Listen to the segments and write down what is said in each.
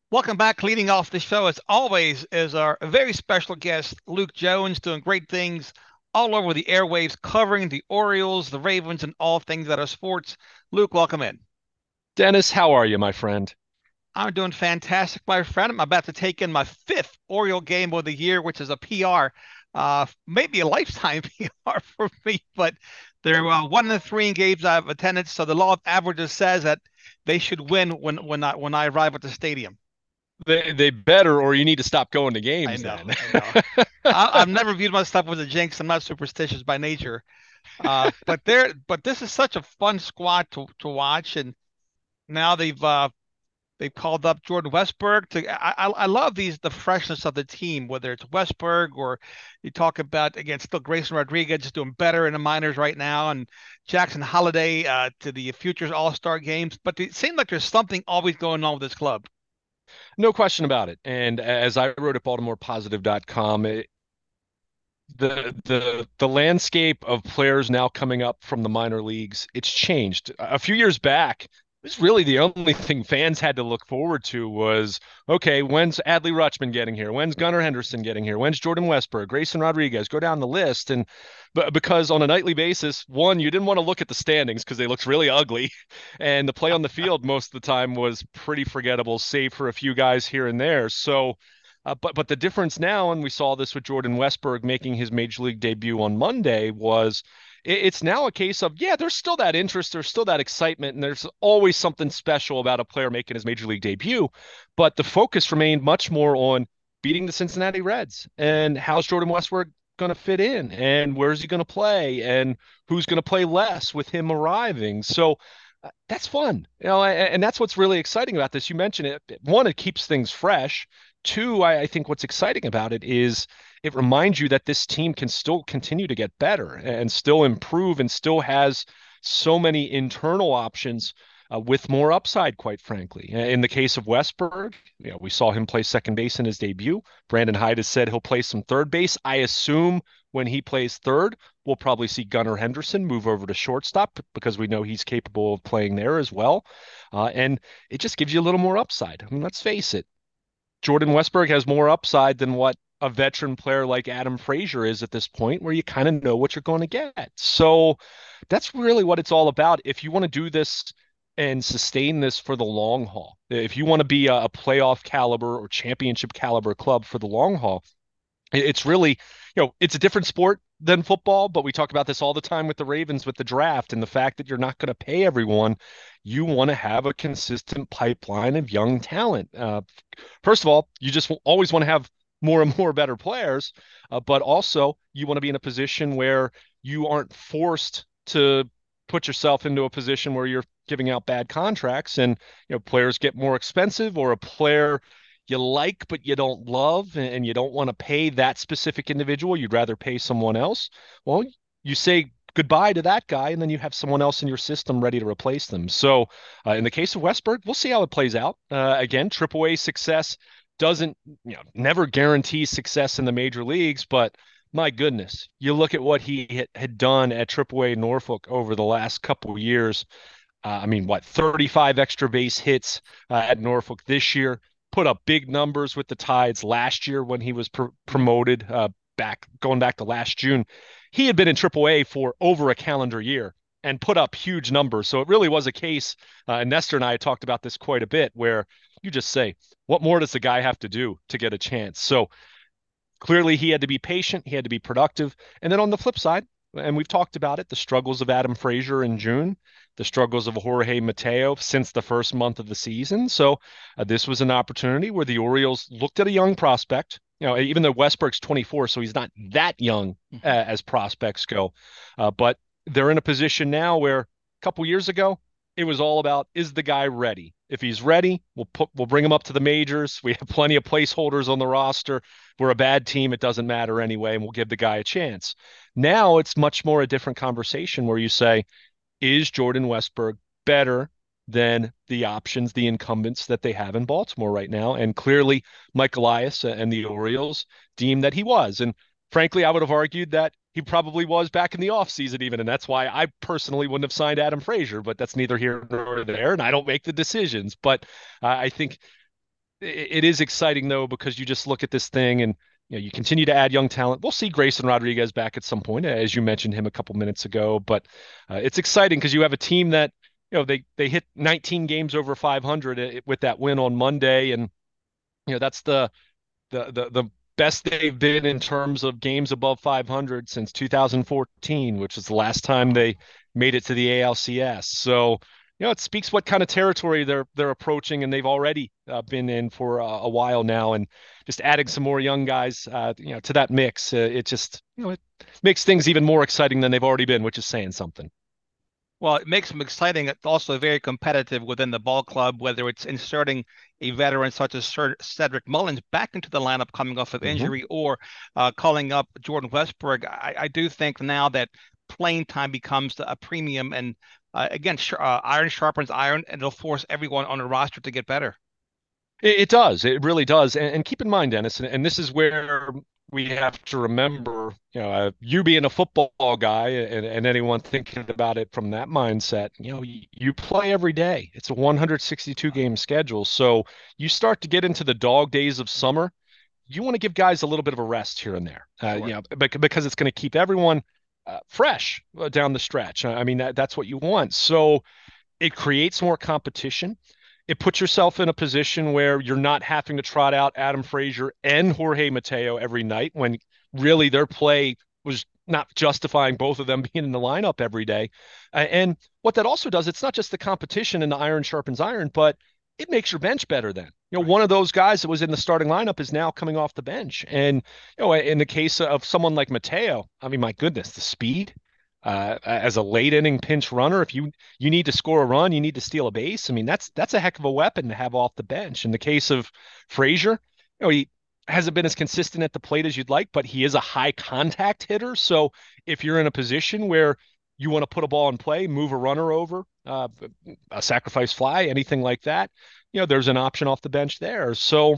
Welcome back. Leading off the show, as always, is our very special guest, Luke Jones, doing great things all over the airwaves, covering the Orioles, the Ravens, and all things that are sports. Luke, welcome in. Dennis, how are you, my friend? I'm doing fantastic, my friend. I'm about to take in my fifth Oriole game of the year, which is a PR, maybe a lifetime PR for me, but they're one of the three games I've attended. So the law of averages says that they should win when I arrive at the stadium. They better, or you need to stop going to I games know, then. I know. I've never viewed myself as a jinx. I'm not superstitious by nature. But this is such a fun squad to watch, and now they've called up Jordan Westberg to. I love the freshness of the team, whether it's Westberg or you talk about again still Grayson Rodriguez just doing better in the minors right now, and Jackson Holiday to the Futures All Star games. But it seems like there's something always going on with this club. No question about it. And as I wrote at BaltimorePositive.com, the landscape of players now coming up from the minor leagues, it's changed. A few years back, it was really the only thing fans had to look forward to was, okay, when's Adley Rutschman getting here? When's Gunnar Henderson getting here? When's Jordan Westberg, Grayson Rodriguez? Go down the list. And but because on a nightly basis, one, you didn't want to look at the standings because they looked really ugly. And the play on the field most of the time was pretty forgettable, save for a few guys here and there. So but the difference now, and we saw this with Jordan Westberg making his major league debut on Monday, was it's now a case of, yeah, there's still that interest, there's still that excitement, and there's always something special about a player making his major league debut. But the focus remained much more on beating the Cincinnati Reds and how's Jordan Westberg going to fit in and where's he going to play and who's going to play less with him arriving. So that's fun, and that's what's really exciting about this. You mentioned it. One, it keeps things fresh. Two, I think what's exciting about it is it reminds you that this team can still continue to get better and still improve and still has so many internal options with more upside, quite frankly. In the case of Westberg, we saw him play second base in his debut. Brandon Hyde has said he'll play some third base. I assume when he plays third, we'll probably see Gunnar Henderson move over to shortstop because we know he's capable of playing there as well. And it just gives you a little more upside. I mean, let's face it, Jordan Westberg has more upside than what a veteran player like Adam Frazier is at this point, where you kind of know what you're going to get. So that's really what it's all about. If you want to do this and sustain this for the long haul, if you want to be a playoff caliber or championship caliber club for the long haul, it's really, it's a different sport than football, but we talk about this all the time with the Ravens with the draft and the fact that you're not going to pay everyone. You want to have a consistent pipeline of young talent. First of all, you just always want to have more and more better players, but also you want to be in a position where you aren't forced to put yourself into a position where you're giving out bad contracts and players get more expensive or a player you like but you don't love and you don't want to pay that specific individual, you'd rather pay someone else. Well, you say goodbye to that guy and then you have someone else in your system ready to replace them. So in the case of Westberg, we'll see how it plays out. Again, AAA success doesn't, never guarantee success in the major leagues, but my goodness, you look at what he had done at AAA Norfolk over the last couple of years. I mean, what, 35 extra base hits at Norfolk this year, put up big numbers with the Tides last year when he was promoted going back to last June. He had been in AAA for over a calendar year and put up huge numbers. So it really was a case, and Nestor and I talked about this quite a bit, where you just say, what more does the guy have to do to get a chance? So clearly he had to be patient, he had to be productive. And then on the flip side, and we've talked about it, the struggles of Adam Frazier in June, the struggles of Jorge Mateo since the first month of the season. So this was an opportunity where the Orioles looked at a young prospect. Even though Westberg's 24, so he's not that young Mhm. as prospects go, but they're in a position now where a couple years ago it was all about, is the guy ready? If he's ready, we'll bring him up to the majors. We have plenty of placeholders on the roster. We're a bad team. It doesn't matter anyway, and we'll give the guy a chance. Now it's much more a different conversation where you say, is Jordan Westberg better than the options, the incumbents that they have in Baltimore right now? And clearly, Mike Elias and the Orioles deemed that he was. And frankly, I would have argued that he probably was back in the offseason even. And that's why I personally wouldn't have signed Adam Frazier, but that's neither here nor there. And I don't make the decisions. But I think it is exciting though, because you just look at this thing and you continue to add young talent. We'll see Grayson Rodriguez back at some point, as you mentioned him a couple minutes ago. But it's exciting because you have a team that they hit 19 games over 500 with that win on Monday, and that's the best they've been in terms of games above 500 since 2014, which is the last time they made it to the ALCS. So, it speaks what kind of territory they're approaching, and they've already been in for a while now. And just adding some more young guys, to that mix, it just it makes things even more exciting than they've already been, which is saying something. Well, it makes them exciting. It's also very competitive within the ball club, whether it's inserting a veteran such as Cedric Mullins back into the lineup coming off of injury, or calling up Jordan Westburg. I do think now that playing time becomes a premium, and again, iron sharpens iron, and it'll force everyone on the roster to get better. It does. It really does. And keep in mind, Dennis, and this is where we have to remember, you being a football guy, and anyone thinking about it from that mindset, you play every day. It's a 162 game schedule. So you start to get into the dog days of summer. You want to give guys a little bit of a rest here and there, Sure. because it's going to keep everyone fresh down the stretch. I mean, that's what you want. So it creates more competition. It puts yourself in a position where you're not having to trot out Adam Frazier and Jorge Mateo every night, when really their play was not justifying both of them being in the lineup every day. And what that also does, it's not just the competition and the iron sharpens iron, but it makes your bench better then. Right. One of those guys that was in the starting lineup is now coming off the bench. And, in the case of someone like Mateo, I mean, my goodness, the speed, as a late inning pinch runner, if you need to score a run, you need to steal a base. I mean, that's a heck of a weapon to have off the bench. In the case of Frazier, he hasn't been as consistent at the plate as you'd like, but he is a high contact hitter. So if you're in a position where you want to put a ball in play, move a runner over, a sacrifice fly, anything like that, there's an option off the bench there. So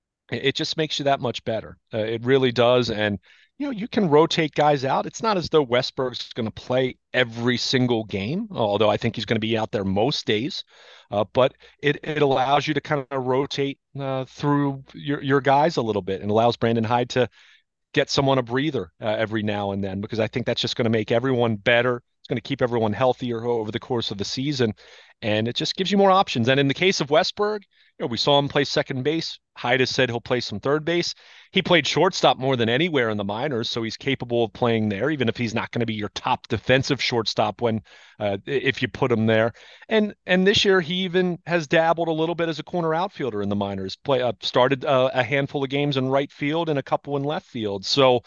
it just makes you that much better. It really does. And, you can rotate guys out. It's not as though Westberg's going to play every single game, although I think he's going to be out there most days. But it allows you to kind of rotate through your guys a little bit, and allows Brandon Hyde to get someone a breather every now and then, because I think that's just going to make everyone better. It's going to keep everyone healthier over the course of the season, and it just gives you more options. And in the case of Westberg, we saw him play second base. Hyde has said he'll play some third base. He played shortstop more than anywhere in the minors, so he's capable of playing there, even if he's not going to be your top defensive shortstop when if you put him there. And this year he even has dabbled a little bit as a corner outfielder in the minors. Started a handful of games in right field and a couple in left field. So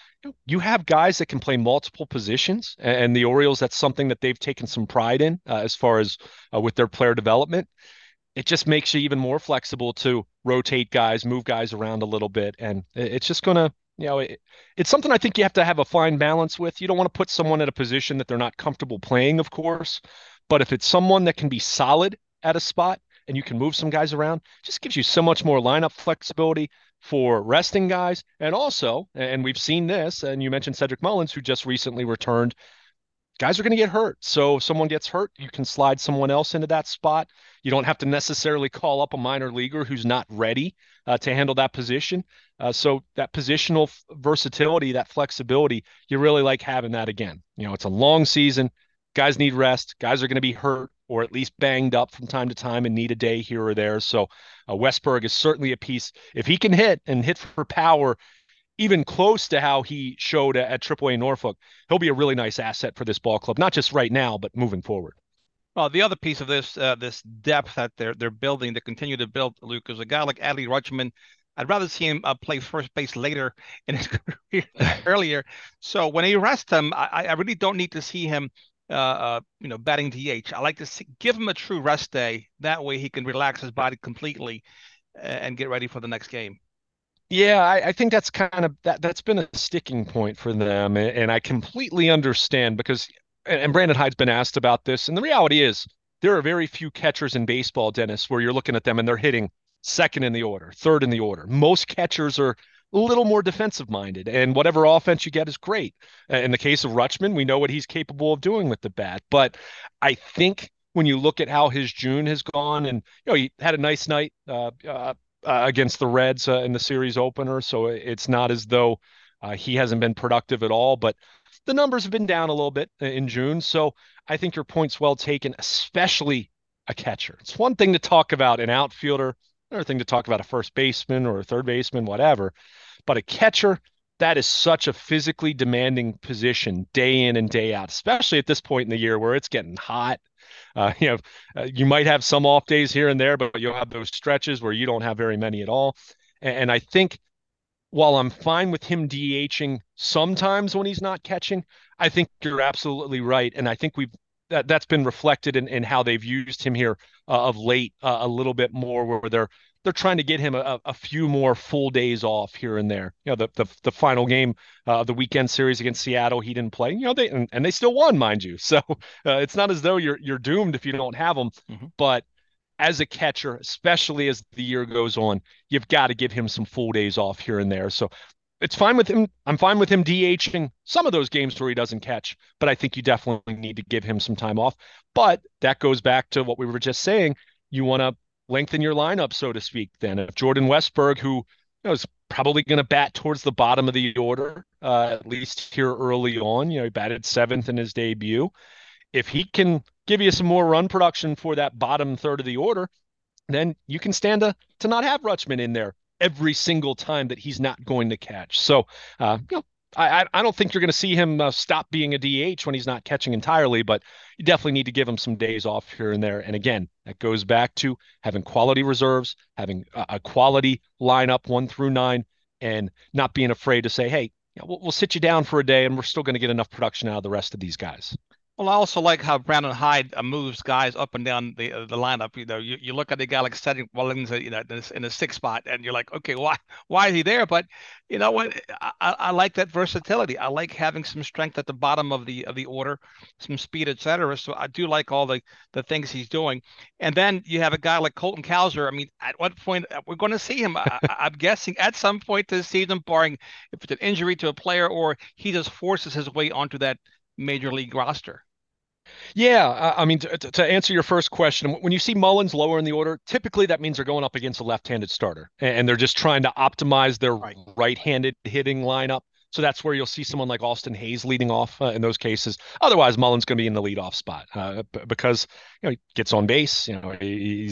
you have guys that can play multiple positions, and the Orioles, that's something that they've taken some pride in, as far as with their player development. It just makes you even more flexible to rotate guys, move guys around a little bit. And it's just going to, it's something I think you have to have a fine balance with. You don't want to put someone in a position that they're not comfortable playing, of course. But if it's someone that can be solid at a spot and you can move some guys around, it just gives you so much more lineup flexibility for resting guys. And also, and we've seen this, and you mentioned Cedric Mullins, who just recently returned. Guys are going to get hurt. So if someone gets hurt, you can slide someone else into that spot. You don't have to necessarily call up a minor leaguer who's not ready to handle that position. So that positional versatility, that flexibility, you really like having that again. It's a long season. Guys need rest. Guys are going to be hurt or at least banged up from time to time and need a day here or there. So Westberg is certainly a piece. If he can hit and hit for power, even close to how he showed at AAA Norfolk, he'll be a really nice asset for this ball club, not just right now, but moving forward. Well, the other piece of this depth that they're building, to continue to build, Luke, is a guy like Adley Rutschman. I'd rather see him play first base later in his career than earlier. So when he rests him, I really don't need to see him, batting DH. I like to give him a true rest day. That way he can relax his body completely and get ready for the next game. Yeah, I think that's kind of that's been a sticking point for them, and I completely understand, because and Brandon Hyde's been asked about this, and the reality is there are very few catchers in baseball, Dennis, where you're looking at them and they're hitting second in the order, third in the order. Most catchers are a little more defensive minded, and whatever offense you get is great. In the case of Rutschman, we know what he's capable of doing with the bat, but I think when you look at how his June has gone, and he had a nice night against the Reds in the series opener. So it's not as though he hasn't been productive at all, but the numbers have been down a little bit in June. So I think your point's well taken, especially a catcher. It's one thing to talk about an outfielder, another thing to talk about a first baseman or a third baseman, whatever. But a catcher, that is such a physically demanding position day in and day out, especially at this point in the year where it's getting hot. You might have some off days here and there, but you'll have those stretches where you don't have very many at all. And I think while I'm fine with him DHing sometimes when he's not catching, I think you're absolutely right. And I think that's been reflected in how they've used him here of late a little bit more, where they're trying to get him a few more full days off here and there. The final game of the weekend series against Seattle, he didn't play. They still won, mind you. So it's not as though you're doomed if you don't have him. Mm-hmm. But as a catcher, especially as the year goes on, you've got to give him some full days off here and there. So it's fine with him. I'm fine with him DHing some of those games where he doesn't catch, but I think you definitely need to give him some time off. But that goes back to what we were just saying. You want to lengthen your lineup, so to speak, then. If Jordan Westburg, who is probably going to bat towards the bottom of the order, at least here early on, he batted 7th in his debut. If he can give you some more run production for that bottom third of the order, then you can stand to not have Rutschman in there every single time that he's not going to catch. So, I don't think you're going to see him stop being a DH when he's not catching entirely, but you definitely need to give him some days off here and there. And again, that goes back to having quality reserves, having a quality lineup 1 through 9, and not being afraid to say, hey, we'll sit you down for a day and we're still going to get enough production out of the rest of these guys. Well, I also like how Brandon Hyde moves guys up and down the lineup. You look at the guy like Cedric Mullins, in the 6th spot, and you're like, okay, why is he there? But you know what? I like that versatility. I like having some strength at the bottom of the order, some speed, etc. So I do like all the things he's doing. And then you have a guy like Colton Cowser. I mean, at what point we're going to see him? I'm guessing at some point this season, barring if it's an injury to a player or he just forces his way onto that major league roster. Yeah, I mean, to answer your first question, when you see Mullins lower in the order, typically that means they're going up against a left-handed starter, and they're just trying to optimize their right-handed hitting lineup. So that's where you'll see someone like Austin Hayes leading off in those cases. Otherwise, Mullins going to be in the leadoff spot because he gets on base. He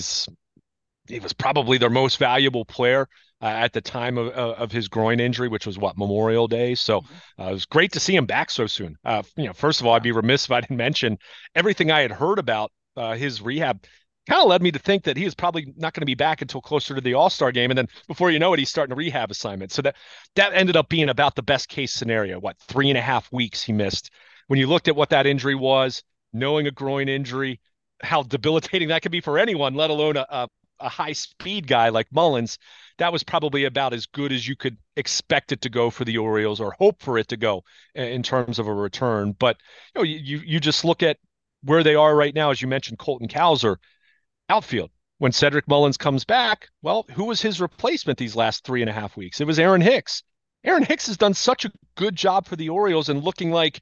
was probably their most valuable player at the time of his groin injury, which was Memorial Day. So it was great to see him back so soon. First of all, I'd be remiss if I didn't mention everything I had heard about his rehab. Kind of led me to think that he is probably not going to be back until closer to the All-Star game. And then before you know it, he's starting a rehab assignment. So that ended up being about the best case scenario. 3.5 weeks he missed. When you looked at what that injury was, knowing a groin injury, how debilitating that could be for anyone, let alone a high speed guy like Mullins, that was probably about as good as you could expect it to go for the Orioles or hope for it to go in terms of a return. But you just look at where they are right now, as you mentioned, Colton Cowser, outfield. When Cedric Mullins comes back, well, who was his replacement these last 3.5 weeks? It was Aaron Hicks. Aaron Hicks has done such a good job for the Orioles and looking like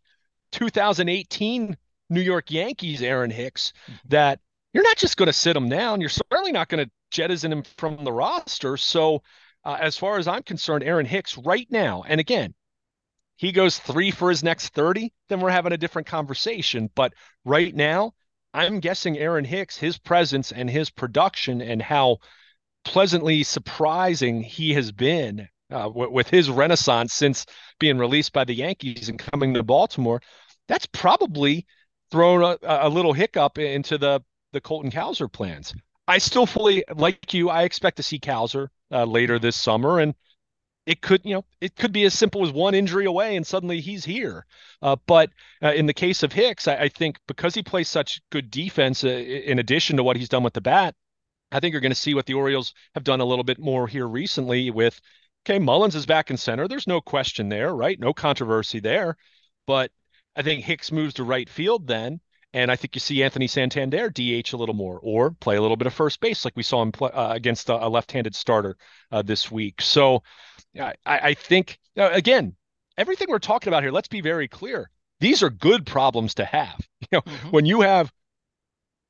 2018 New York Yankees Aaron Hicks that you're not just going to sit him down. You're certainly not going to jettison him from the roster. So as far as I'm concerned, Aaron Hicks right now, and again, he goes 3 for his next 30, then we're having a different conversation. But right now, I'm guessing Aaron Hicks, his presence and his production and how pleasantly surprising he has been with his renaissance since being released by the Yankees and coming to Baltimore, that's probably thrown a little hiccup into the Colton Cowser plans. I still fully, like you, I expect to see Cowser later this summer, and it could be as simple as one injury away and suddenly he's here. But in the case of Hicks, I think because he plays such good defense in addition to what he's done with the bat, I think you're going to see what the Orioles have done a little bit more here recently with, okay, Mullins is back in center. There's no question there, right? No controversy there. But I think Hicks moves to right field then. And I think you see Anthony Santander DH a little more or play a little bit of first base like we saw him play, against a left-handed starter this week. So I think, again, everything we're talking about here, let's be very clear. These are good problems to have. When you have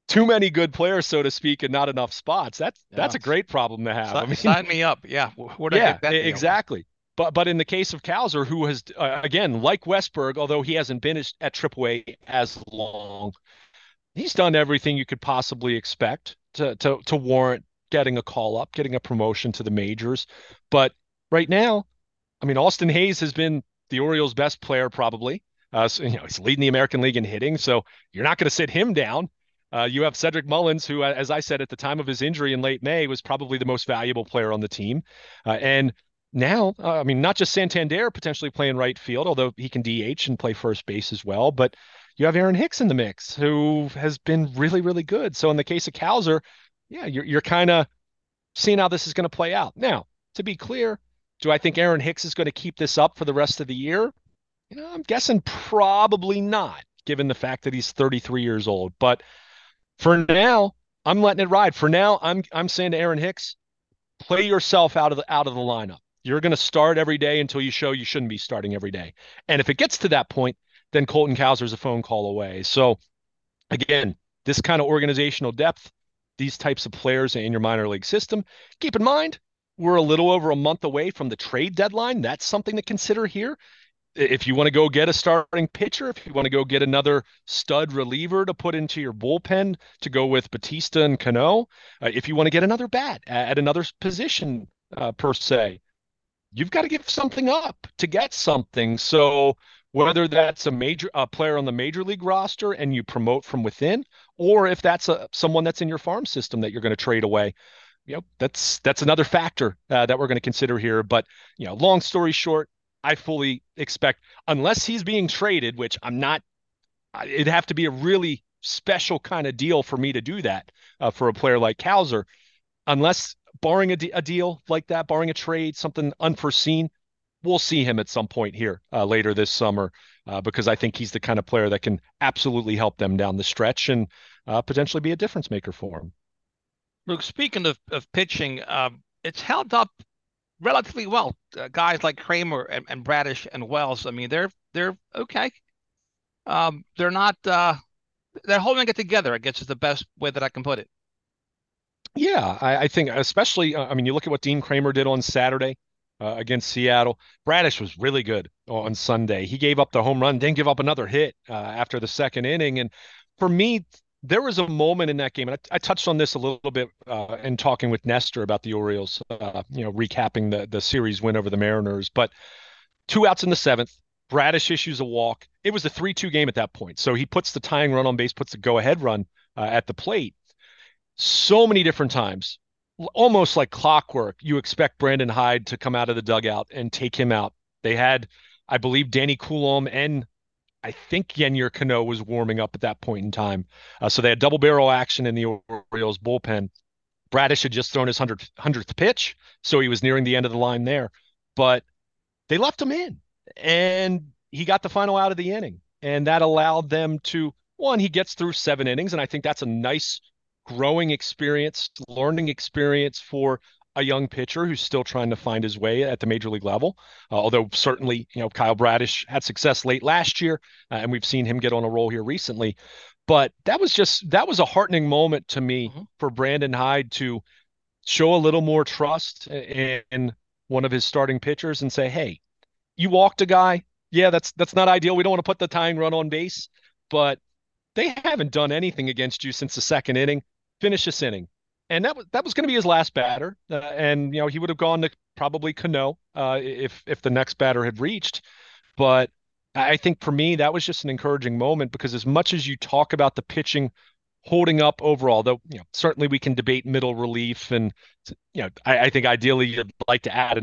too many good players, so to speak, and not enough spots. That's Yeah. a great problem to have. I mean, Sign me up. Yeah. Where do I yeah, get that deal? exactly. But in the case of Cowser, who has again, like Westberg, although he hasn't been at AAA as long, he's done everything you could possibly expect to warrant getting a call up, getting a promotion to the majors. But right now, I mean, Austin Hayes has been the Orioles' best player probably. So, he's leading the American League in hitting, so you're not going to sit him down. You have Cedric Mullins, who, as I said at the time of his injury in late May, was probably the most valuable player on the team. And now, I mean, not just Santander potentially playing right field, although he can DH and play first base as well, but you have Aaron Hicks in the mix, who has been really, really good. So in the case of Cowser, yeah, you're kind of seeing how this is going to play out. Now, to be clear, do I think Aaron Hicks is going to keep this up for the rest of the year? I'm guessing probably not, given the fact that he's 33 years old. But for now, I'm letting it ride. For now, I'm saying to Aaron Hicks, play yourself out of the lineup. You're going to start every day until you show you shouldn't be starting every day. And if it gets to that point, then Colton Cowser's a phone call away. So again, this kind of organizational depth, these types of players in your minor league system. Keep in mind, we're a little over a month away from the trade deadline. That's something to consider here. If you want to go get a starting pitcher, if you want to go get another stud reliever to put into your bullpen to go with Batista and Cano, if you want to get another bat at another position per se, you've got to give something up to get something. So whether that's a player on the major league roster and you promote from within, or if that's someone that's in your farm system that you're going to trade away, that's another factor that we're going to consider here. But long story short, I fully expect, unless he's being traded, which I'm not, it'd have to be a really special kind of deal for me to do that for a player like Cowser. Unless barring a deal like that, barring a trade, something unforeseen, we'll see him at some point here later this summer because I think he's the kind of player that can absolutely help them down the stretch and potentially be a difference maker for him. Luke, speaking of pitching, it's held up relatively well. Guys like Kramer and Bradish and Wells, I mean, they're okay. They're not they're holding it together, I guess is the best way that I can put it. Yeah, I think especially, I mean, you look at what Dean Kramer did on Saturday against Seattle. Bradish was really good on Sunday. He gave up the home run, didn't give up another hit after the second inning. And for me, there was a moment in that game, and I touched on this a little bit in talking with Nestor about the Orioles, recapping the series win over the Mariners. But 2 outs in the seventh, Bradish issues a walk. It was a 3-2 game at that point. So he puts the tying run on base, puts the go-ahead run at the plate so many different times, almost like clockwork. You expect Brandon Hyde to come out of the dugout and take him out. They had, I believe, Danny Coulombe and I think Yennier Cano was warming up at that point in time. So they had double barrel action in the Orioles bullpen. Bradish had just thrown his 100th pitch, so he was nearing the end of the line there. But they left him in, and he got the final out of the inning. And that allowed them to, one, he gets through 7 innings, and I think that's a nice growing experience, learning experience for a young pitcher who's still trying to find his way at the major league level. Although certainly, Kyle Bradish had success late last year, and we've seen him get on a roll here recently. But that was a heartening moment to me for Brandon Hyde to show a little more trust in one of his starting pitchers and say, "Hey, you walked a guy. Yeah, that's not ideal. We don't want to put the tying run on base, but they haven't done anything against you since the second inning. Finish this inning." And that was going to be his last batter, and he would have gone to probably Cano if the next batter had reached. But I think for me that was just an encouraging moment because as much as you talk about the pitching holding up overall, though certainly we can debate middle relief, and I think ideally you'd like to add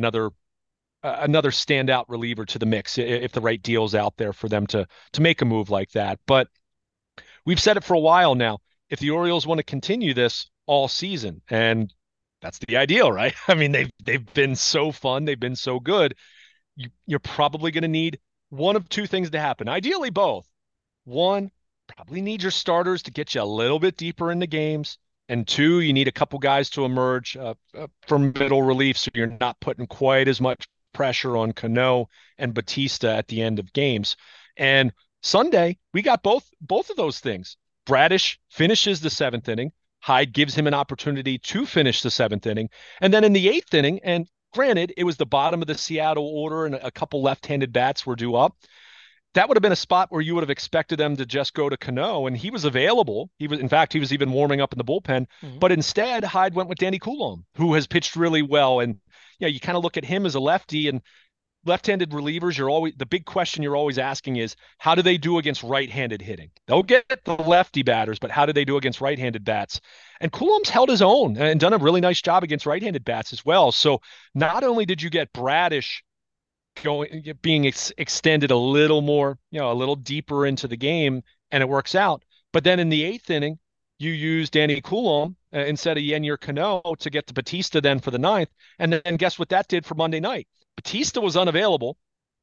another standout reliever to the mix if the right deal's out there for them to make a move like that. But we've said it for a while now. If the Orioles want to continue this all season, and that's the ideal, right? I mean, they've been so fun, they've been so good. You're probably going to need one of two things to happen. Ideally, both. One, probably need your starters to get you a little bit deeper into games. And two, you need a couple guys to emerge from middle relief so you're not putting quite as much pressure on Cano and Batista at the end of games. And Sunday, we got both of those things. Bradish finishes the seventh inning. Hyde gives him an opportunity to finish the seventh inning. And then in the eighth inning, and granted, it was the bottom of the Seattle order and a couple left-handed bats were due up. That would have been a spot where you would have expected them to just go to Cano, and he was available. In fact, he was even warming up in the bullpen. Mm-hmm. But instead, Hyde went with Danny Coulombe, who has pitched really well. And yeah, you kind of look at him as a lefty, and left-handed relievers, the big question you're always asking is, how do they do against right-handed hitting? They'll get the lefty batters, but how do they do against right-handed bats? And Coulombe's held his own and done a really nice job against right-handed bats as well. So not only did you get Bradish being extended a little more, a little deeper into the game, and it works out, but then in the eighth inning, you use Danny Coulombe instead of Yennier Cano to get to Batista then for the ninth. And then guess what that did for Monday night? Batista was unavailable.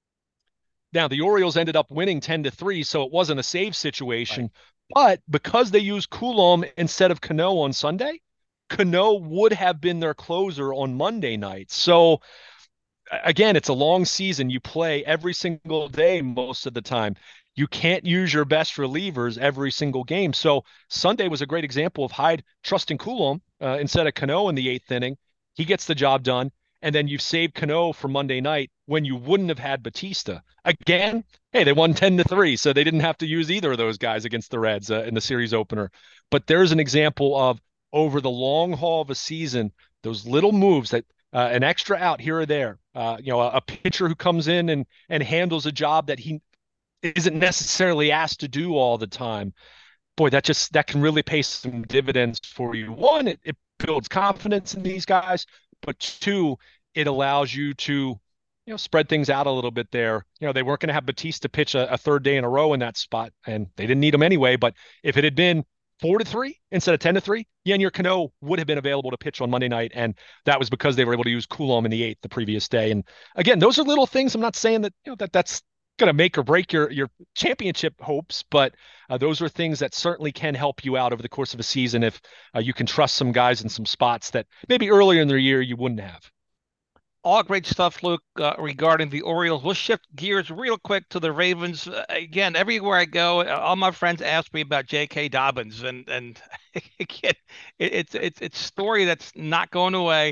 Now the Orioles ended up winning 10-3, so it wasn't a save situation. Right. But because they used Coulombe instead of Cano on Sunday, Cano would have been their closer on Monday night. So again, it's a long season. You play every single day most of the time. You can't use your best relievers every single game. So Sunday was a great example of Hyde trusting Coulombe instead of Cano in the eighth inning. He gets the job done. And then you've saved Cano for Monday night when you wouldn't have had Batista. Again, hey, they won 10-3, so they didn't have to use either of those guys against the Reds in the series opener. But there's an example of, over the long haul of a season, those little moves that an extra out here or there, a pitcher who comes in and handles a job that he isn't necessarily asked to do all the time. Boy, that can really pay some dividends for you. One, it builds confidence in these guys. But two, it allows you to, spread things out a little bit there. They weren't going to have Batista pitch a third day in a row in that spot, and they didn't need him anyway. But if it had been 4-3 instead of 10-3, Yennier Cano would have been available to pitch on Monday night, and that was because they were able to use Coulombe in the eighth the previous day. And again, those are little things. I'm not saying that that's going to make or break your championship hopes, but those are things that certainly can help you out over the course of a season if you can trust some guys in some spots that maybe earlier in the year you wouldn't have. All great stuff, Luke, regarding the Orioles. We'll shift gears real quick to the Ravens. Again, everywhere I go, all my friends ask me about J.K. Dobbins, and again, it's a story that's not going away.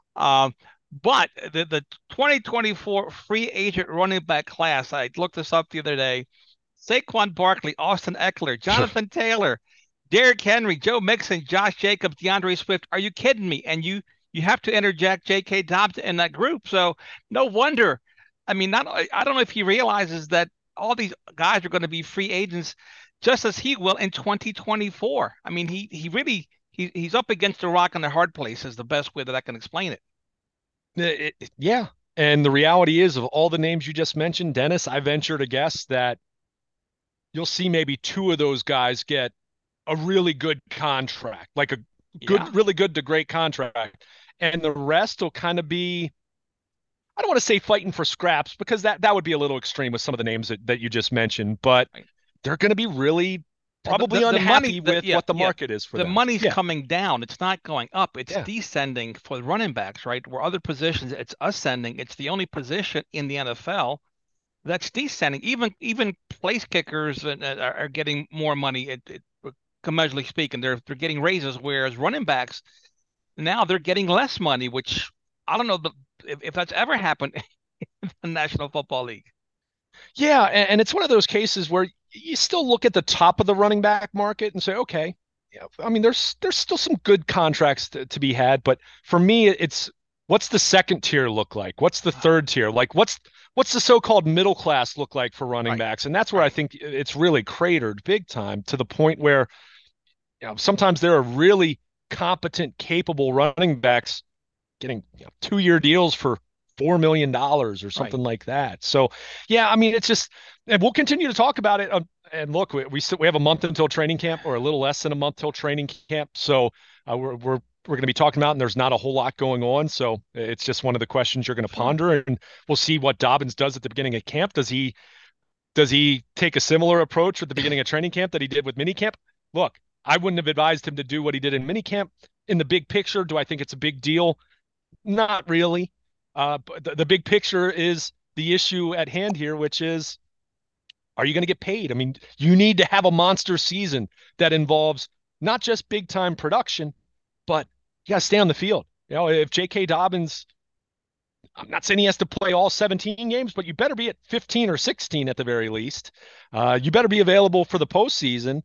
But the 2024 free agent running back class, I looked this up the other day. Saquon Barkley, Austin Eckler, Jonathan Taylor, Derrick Henry, Joe Mixon, Josh Jacobs, DeAndre Swift. Are you kidding me? And you have to interject J.K. Dobbs in that group. So no wonder. I mean, I don't know if he realizes that all these guys are going to be free agents just as he will in 2024. I mean, he's up against a rock and a hard place is the best way that I can explain it. Yeah. And the reality is, of all the names you just mentioned, Dennis, I venture to guess that you'll see maybe two of those guys get a really good contract, like a good, really good to great contract. And the rest will kind of be, I don't want to say fighting for scraps, because that would be a little extreme with some of the names that you just mentioned, but they're going to be really probably unhappy with what the market is for them. The money's coming down. It's not going up. It's descending for running backs, right? Where other positions, it's ascending. It's the only position in the NFL that's descending. Even place kickers are getting more money. Commercially speaking, they're getting raises, whereas running backs now they're getting less money, which I don't know if that's ever happened in the National Football League. Yeah, and it's one of those cases where you still look at the top of the running back market and say, okay, I mean, there's still some good contracts to be had, but for me, it's what's the second tier look like? What's the third tier? Like what's the so-called middle class look like for running backs? And that's where I think it's really cratered big time, to the point where sometimes there are really competent, capable running backs getting 2-year deals for $4 million or something like that. So, yeah, I mean, it's just, and we'll continue to talk about it. And look, we have a month until training camp, or a little less than a month till training camp. So we're going to be talking about, and there's not a whole lot going on. So it's just one of the questions you're going to ponder, and we'll see what Dobbins does at the beginning of camp. Does he take a similar approach at the beginning of training camp that he did with minicamp? Look, I wouldn't have advised him to do what he did in minicamp. In the big picture, do I think it's a big deal? Not really. But the big picture is the issue at hand here, which is Are you going to get paid? I mean, you need to have a monster season that involves not just big time production, but you got to stay on the field. If J.K. Dobbins, I'm not saying he has to play all 17 games, but you better be at 15 or 16 at the very least. You better be available for the postseason.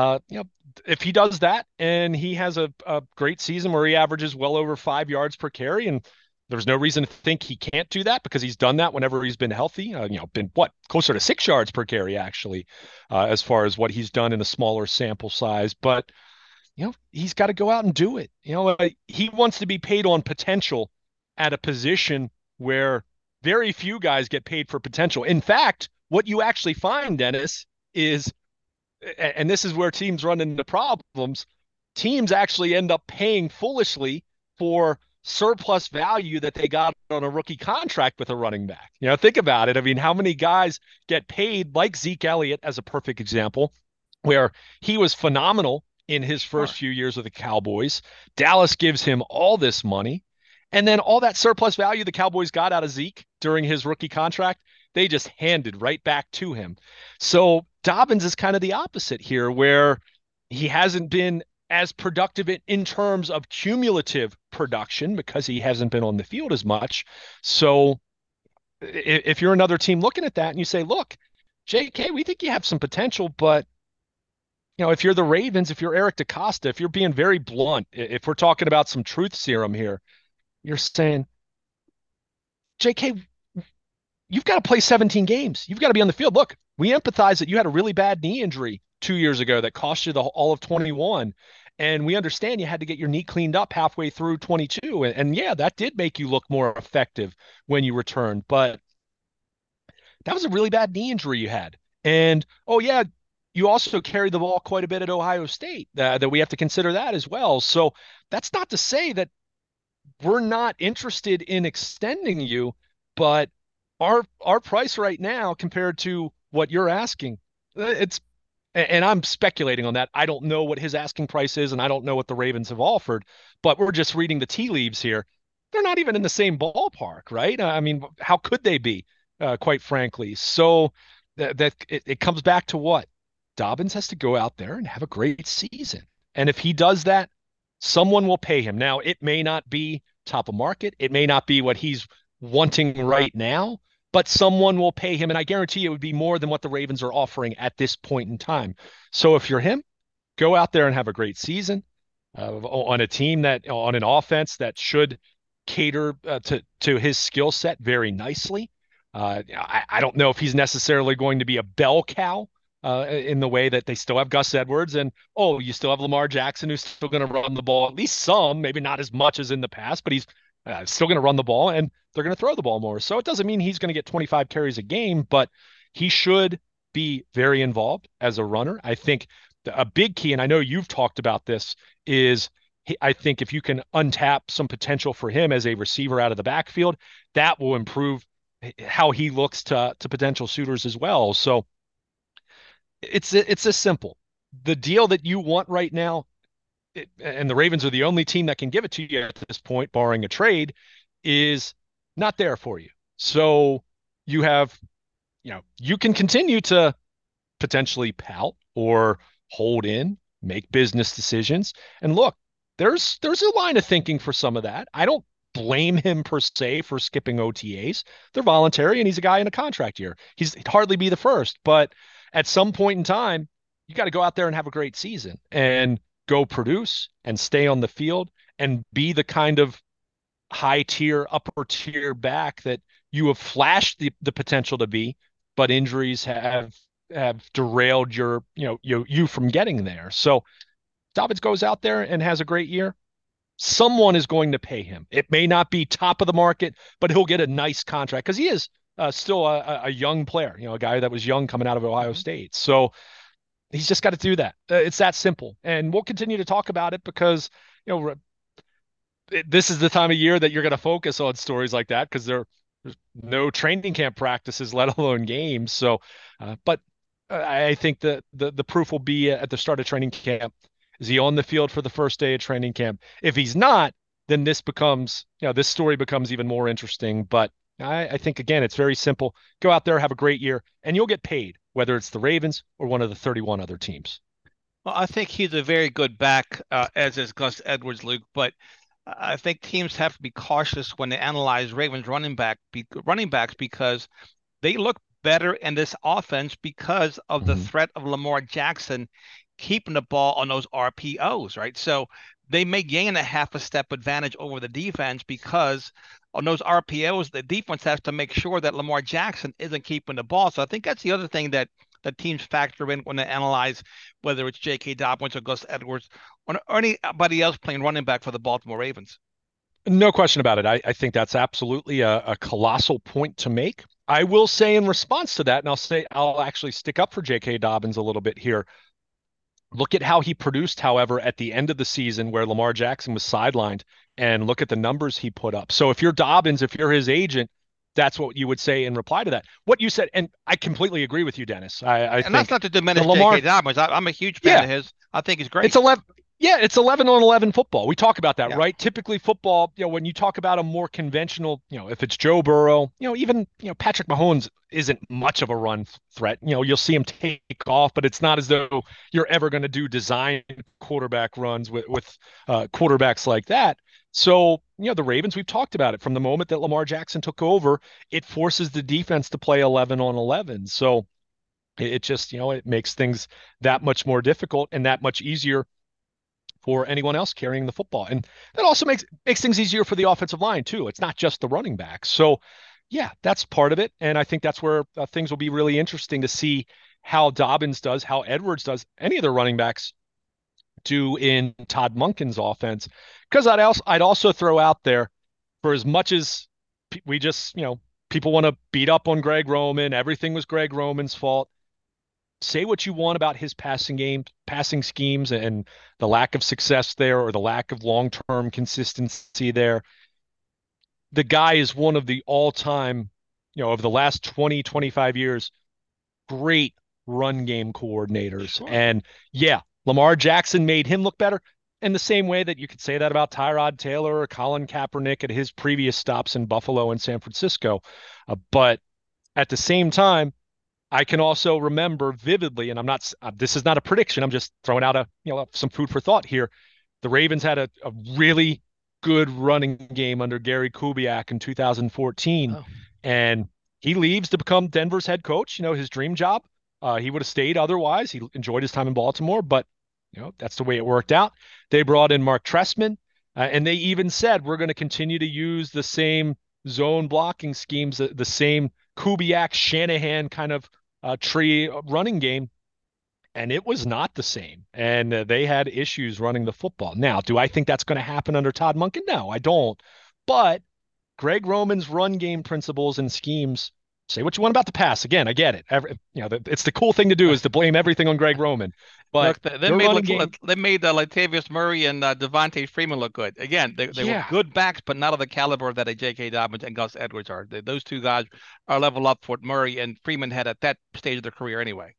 If he does that and he has a great season where he averages well over 5 yards per carry, and there's no reason to think he can't do that because he's done that whenever he's been healthy. Been closer to 6 yards per carry actually, as far as what he's done in a smaller sample size. But he's got to go out and do it. He wants to be paid on potential at a position where very few guys get paid for potential. In fact, what you actually find, Dennis, is, and this is where teams run into problems, teams actually end up paying foolishly for surplus value that they got on a rookie contract with a running back. Think about it. I mean, how many guys get paid, like Zeke Elliott as a perfect example, where he was phenomenal in his first few years with the Cowboys. Dallas gives him all this money. And then all that surplus value the Cowboys got out of Zeke during his rookie contract, they just handed right back to him. So Dobbins is kind of the opposite here, where he hasn't been as productive in terms of cumulative production because he hasn't been on the field as much. So if you're another team looking at that and you say, look, JK, we think you have some potential, but if you're the Ravens, if you're Eric DeCosta, if you're being very blunt, if we're talking about some truth serum here, you're saying, JK, you've got to play 17 games. You've got to be on the field. Look, we empathize that you had a really bad knee injury 2 years ago that cost you all of 21. And we understand you had to get your knee cleaned up halfway through 22. And yeah, that did make you look more effective when you returned. But that was a really bad knee injury you had. And, oh, yeah, you also carried the ball quite a bit at Ohio State, that we have to consider that as well. So that's not to say that we're not interested in extending you, but our price right now compared to what you're asking, and I'm speculating on that. I don't know what his asking price is, and I don't know what the Ravens have offered, but we're just reading the tea leaves here. They're not even in the same ballpark, right? I mean, how could they be, quite frankly? So it comes back to what? Dobbins has to go out there and have a great season. And if he does that, someone will pay him. Now, it may not be top of market. It may not be what he's wanting right now, but someone will pay him. And I guarantee it would be more than what the Ravens are offering at this point in time. So if you're him, go out there and have a great season on a team on an offense that should cater to his skill set very nicely. I don't know if he's necessarily going to be a bell cow in the way that they still have Gus Edwards and, you still have Lamar Jackson, who's still going to run the ball, at least some, maybe not as much as in the past, but he's still going to run the ball and they're going to throw the ball more. So it doesn't mean he's going to get 25 carries a game, but he should be very involved as a runner. I think a big key, and I know you've talked about this, is I think if you can untap some potential for him as a receiver out of the backfield, that will improve how he looks to potential suitors as well. So it's this simple. The deal that you want right now, and the Ravens are the only team that can give it to you at this point, barring a trade, is not there for you. So you have, you can continue to potentially pout or hold in, make business decisions. And look, there's a line of thinking for some of that. I don't blame him per se for skipping OTAs. They're voluntary, and he's a guy in a contract year. He'd hardly be the first, but at some point in time, you got to go out there and have a great season and go produce and stay on the field and be the kind of high tier, upper tier back that you have flashed the potential to be, but injuries have derailed you from getting there. So Dobbins goes out there and has a great year. Someone is going to pay him. It may not be top of the market, but he'll get a nice contract because he is still a young player, a guy that was young coming out of Ohio State. So he's just got to do that. It's that simple. And we'll continue to talk about it because, this is the time of year that you're going to focus on stories like that because there's no training camp practices, let alone games. So, but I think the proof will be at the start of training camp. Is he on the field for the first day of training camp? If he's not, then this story becomes even more interesting. But I think, again, it's very simple. Go out there, have a great year, and you'll get paid whether it's the Ravens or one of the 31 other teams. Well, I think he's a very good back, as is Gus Edwards, Luke. But I think teams have to be cautious when they analyze Ravens running backs because they look better in this offense because of the Mhm. threat of Lamar Jackson keeping the ball on those RPOs, right? So they may gain a half a step advantage over the defense because on those RPOs, the defense has to make sure that Lamar Jackson isn't keeping the ball. So I think that's the other thing that the teams factor in when they analyze whether it's J.K. Dobbins or Gus Edwards or anybody else playing running back for the Baltimore Ravens. No question about it. I think that's absolutely a colossal point to make. I will say in response to that, and I'll actually stick up for J.K. Dobbins a little bit here. Look at how he produced, however, at the end of the season where Lamar Jackson was sidelined, and look at the numbers he put up. So if you're Dobbins, if you're his agent, that's what you would say in reply to that. What you said, and I completely agree with you, Dennis. I And that's think not to the diminish J.K. Lamar, Dobbins. I'm a huge fan yeah, of his. I think he's it's great. 11. Yeah, it's 11 on 11 football. We talk about that, Yeah. right? Typically football, when you talk about a more conventional, if it's Joe Burrow, even, Patrick Mahomes isn't much of a run threat. You'll see him take off, but it's not as though you're ever going to do design quarterback runs with quarterbacks like that. So, the Ravens, we've talked about it from the moment that Lamar Jackson took over, it forces the defense to play 11 on 11. So it just, it makes things that much more difficult and that much easier for anyone else carrying the football. And that also makes things easier for the offensive line too. It's not just the running backs. So yeah, that's part of it. And I think that's where things will be really interesting to see how Dobbins does, how Edwards does, any of the running backs do in Todd Monken's offense. Because I'd also throw out there, for as much as we just, people want to beat up on Greg Roman, everything was Greg Roman's fault. Say what you want about his passing schemes and the lack of success there or the lack of long-term consistency there. The guy is one of the all-time, of the last 20, 25 years, great run game coordinators. Sure. And yeah, Lamar Jackson made him look better in the same way that you could say that about Tyrod Taylor or Colin Kaepernick at his previous stops in Buffalo and San Francisco. But at the same time, I can also remember vividly, and this is not a prediction. I'm just throwing out some food for thought here. The Ravens had a really good running game under Gary Kubiak in 2014, Oh, and he leaves to become Denver's head coach, his dream job. He would have stayed otherwise. He enjoyed his time in Baltimore, but that's the way it worked out. They brought in Mark Trestman, and they even said, we're going to continue to use the same zone blocking schemes, the same Kubiak Shanahan kind of tree running game, and it was not the same. And they had issues running the football. Now, do I think that's going to happen under Todd Monken? No, I don't. But Greg Roman's run game principles and schemes. Say what you want about the pass. Again, I get it. It's the cool thing to do is to blame everything on Greg Roman. But look, they their made running game, Latavius Murray and Devontae Freeman look good. Again, they were yeah, good backs, but not of the caliber that a J.K. Dobbins and Gus Edwards are. Those two guys are level up for what Murray and Freeman had at that stage of their career anyway.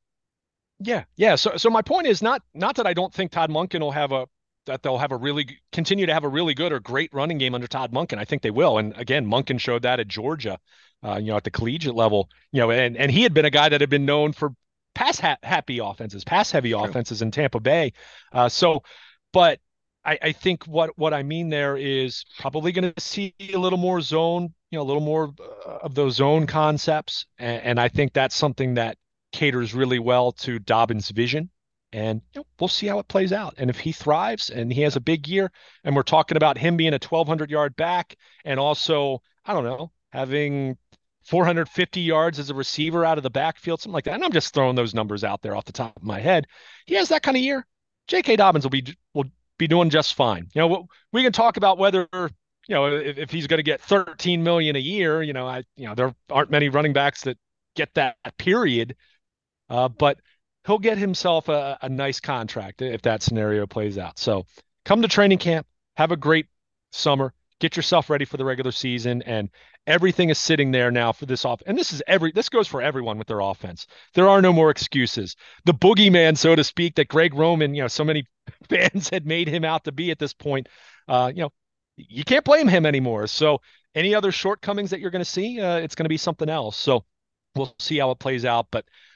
yeah. So my point is not that I don't think Todd Monken will have a that they'll have a continue to have a really good or great running game under Todd Monken. I think they will. And again, Monken showed that at Georgia, at the collegiate level, and he had been a guy that had been known for happy offenses, pass heavy True. offenses in Tampa Bay. But I think what I mean there is probably going to see a little more zone, a little more of those zone concepts. And I think that's something that caters really well to Dobbins' vision. And we'll see how it plays out. And if he thrives and he has a big year, and we're talking about him being a 1,200-yard back and also, I don't know, having 450 yards as a receiver out of the backfield, something like that. And I'm just throwing those numbers out there off the top of my head. He has that kind of year. J.K. Dobbins will be doing just fine. We can talk about whether if he's going to get 13 million a year. There aren't many running backs that get that period, but he'll get himself a nice contract if that scenario plays out. So come to training camp, have a great summer, get yourself ready for the regular season, and everything is sitting there now for this off. And this goes for everyone with their offense. There are no more excuses. The boogeyman, so to speak, that Greg Roman, so many fans had made him out to be at this point, you can't blame him anymore. So any other shortcomings that you're going to see, it's going to be something else. So we'll see how it plays out. But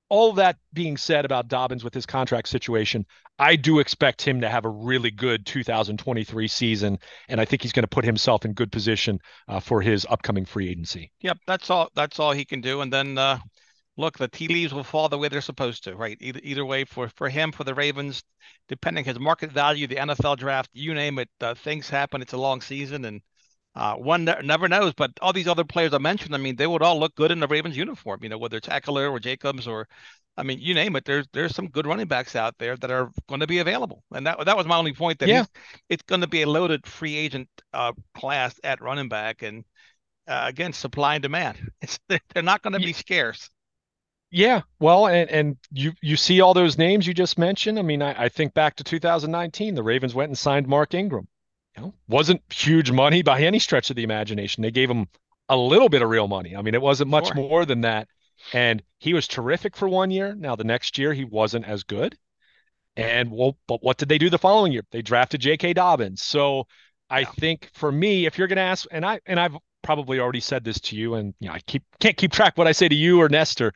all that being said about Dobbins with his contract situation, I do expect him to have a really good 2023 season, and I think he's going to put himself in good position for his upcoming free agency. Yep, that's all he can do. And then look, the tea leaves will fall the way they're supposed to, right? Either way, for him, for the Ravens, depending his market value, the NFL draft, you name it, things happen. It's a long season, and one never knows. But all these other players I mentioned, I mean, they would all look good in the Ravens uniform. Whether it's Eckler or Jacobs or, I mean, you name it. There's some good running backs out there that are going to be available, and that was my only point. That Yeah, it's going to be a loaded free agent class at running back, and again, supply and demand. They're not going to be scarce. yeah. Well, and you see all those names you just mentioned. I mean, I think back to 2019, the Ravens went and signed Mark Ingram. Wasn't huge money by any stretch of the imagination. They gave him a little bit of real money. I mean, it wasn't much Sure. more than that. And he was terrific for 1 year. Now, the next year, he wasn't as good. And well, but what did they do the following year? They drafted J.K. Dobbins. So I Yeah. think for me, if you're going to ask, and I've probably already said this to you, and I can't keep track what I say to you or Nestor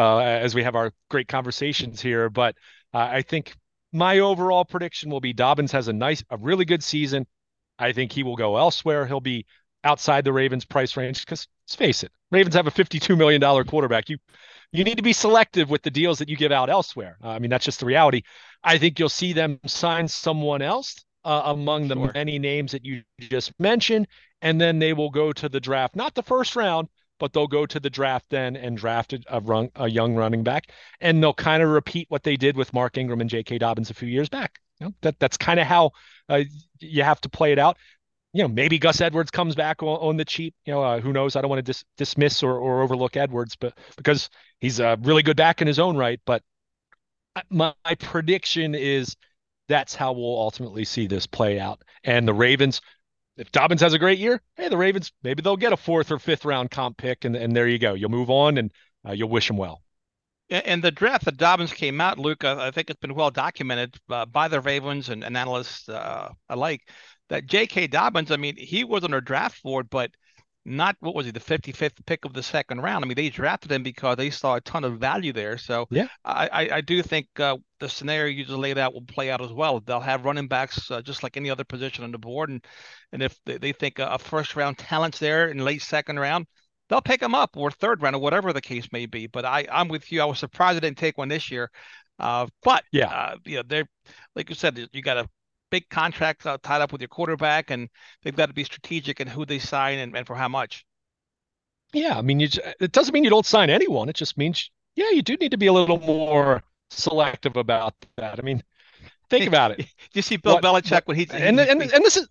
as we have our great conversations here. But I think my overall prediction will be Dobbins has a really good season. I think he will go elsewhere. He'll be outside the Ravens price range because let's face it, Ravens have a $52 million quarterback. You need to be selective with the deals that you give out elsewhere. I mean, that's just the reality. I think you'll see them sign someone else among the Sure. many names that you just mentioned, and then they will go to the draft, not the first round, but they'll go to the draft then and draft a young running back, and they'll kind of repeat what they did with Mark Ingram and J.K. Dobbins a few years back. That's kind of how you have to play it out. Maybe Gus Edwards comes back on the cheap. Who knows? I don't want to dismiss or overlook Edwards, but because he's a really good back in his own right. But my prediction is that's how we'll ultimately see this play out. And the Ravens, if Dobbins has a great year, hey, the Ravens, maybe they'll get a fourth or fifth round comp pick, and there you go. You'll move on, and you'll wish them well. And the draft that Dobbins came out, Luke, I think it's been well documented by the Ravens and analysts alike that J.K. Dobbins, I mean, he was on their draft board, but not, what was he, the 55th pick of the second round. I mean, they drafted him because they saw a ton of value there. So Yeah. I do think the scenario you just laid out will play out as well. They'll have running backs just like any other position on the board. And if they think a first round talent's there in late second round, they'll pick them up, or third round, or whatever the case may be. But I'm with you. I was surprised I didn't take one this year. But Yeah. they're, like you said, you got a big contract tied up with your quarterback, and they've got to be strategic in who they sign and for how much. Yeah. I mean, it doesn't mean you don't sign anyone. It just means, yeah, you do need to be a little more selective about that. I mean, think about it. You see Bill What Belichick what when and this is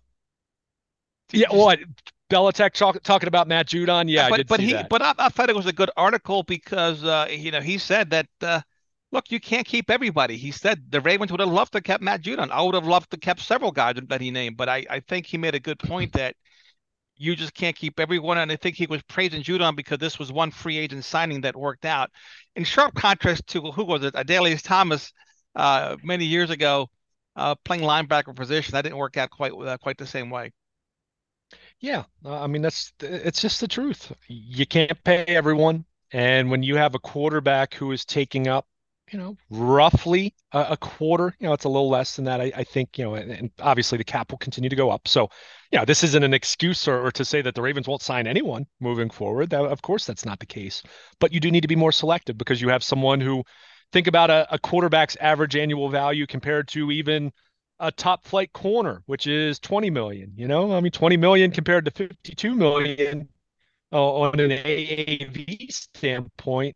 yeah, he what Belichick talking about Matt Judon? Yeah, I did but see he that. but I thought it was a good article because he said that look, you can't keep everybody. He said the Ravens would have loved to kept Matt Judon. I would have loved to kept several guys that he named, but I think he made a good point that you just can't keep everyone. And I think he was praising Judon because this was one free agent signing that worked out. In sharp contrast to who was it, Adelius Thomas, many years ago, playing linebacker position. That didn't work out quite the same way. Yeah, I mean it's just the truth. You can't pay everyone, and when you have a quarterback who is taking up, roughly a quarter, it's a little less than that. I think, and obviously the cap will continue to go up. So, this isn't an excuse or to say that the Ravens won't sign anyone moving forward. Of course, that's not the case. But you do need to be more selective because you have someone who, think about a quarterback's average annual value compared to even a top flight corner, which is 20 million, I mean, 20 million compared to 52 million on an AAV standpoint,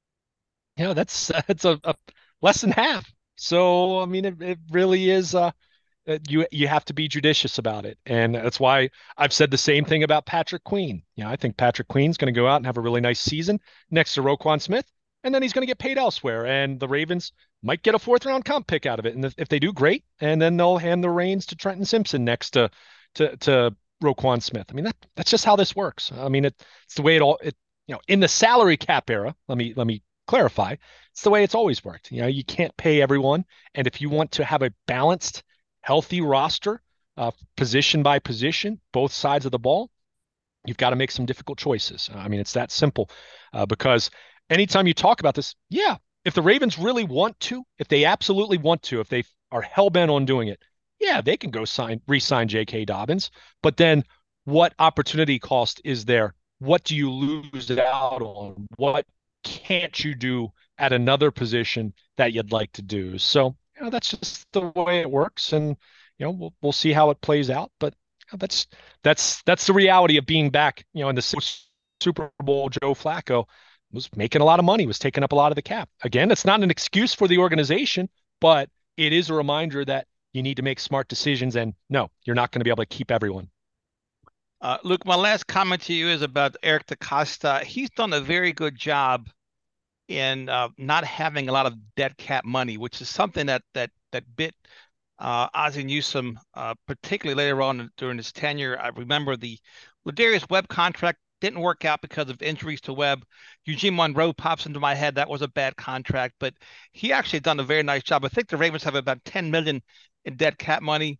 that's a less than half. So, I mean, it really is, you have to be judicious about it. And that's why I've said the same thing about Patrick Queen. I think Patrick Queen's going to go out and have a really nice season next to Roquan Smith, and then he's going to get paid elsewhere. And the Ravens might get a fourth round comp pick out of it. And if they do, great. And then they'll hand the reins to Trenton Simpson next to Roquan Smith. I mean, that's just how this works. I mean, it's the way in the salary cap era, let me clarify, it's the way it's always worked. You can't pay everyone. And if you want to have a balanced, healthy roster, position by position, both sides of the ball, you've got to make some difficult choices. I mean, it's that simple because anytime you talk about this, yeah, if the Ravens really want to, if they absolutely want to, if they are hell bent on doing it, yeah, they can go re-sign J.K. Dobbins. But then, what opportunity cost is there? What do you lose out on? What can't you do at another position that you'd like to do? So, that's just the way it works, and we'll see how it plays out. But that's the reality of being back. In the Super Bowl, Joe Flacco was making a lot of money, was taking up a lot of the cap. Again, it's not an excuse for the organization, but it is a reminder that you need to make smart decisions. And no, you're not going to be able to keep everyone. Luke, my last comment to you is about Eric DeCosta. He's done a very good job in not having a lot of dead cap money, which is something that bit Ozzie Newsome, particularly later on during his tenure. I remember the Ladarius Webb contract didn't work out because of injuries to Webb. Eugene Monroe pops into my head. That was a bad contract, but he actually done a very nice job. I think the Ravens have about 10 million in dead cap money,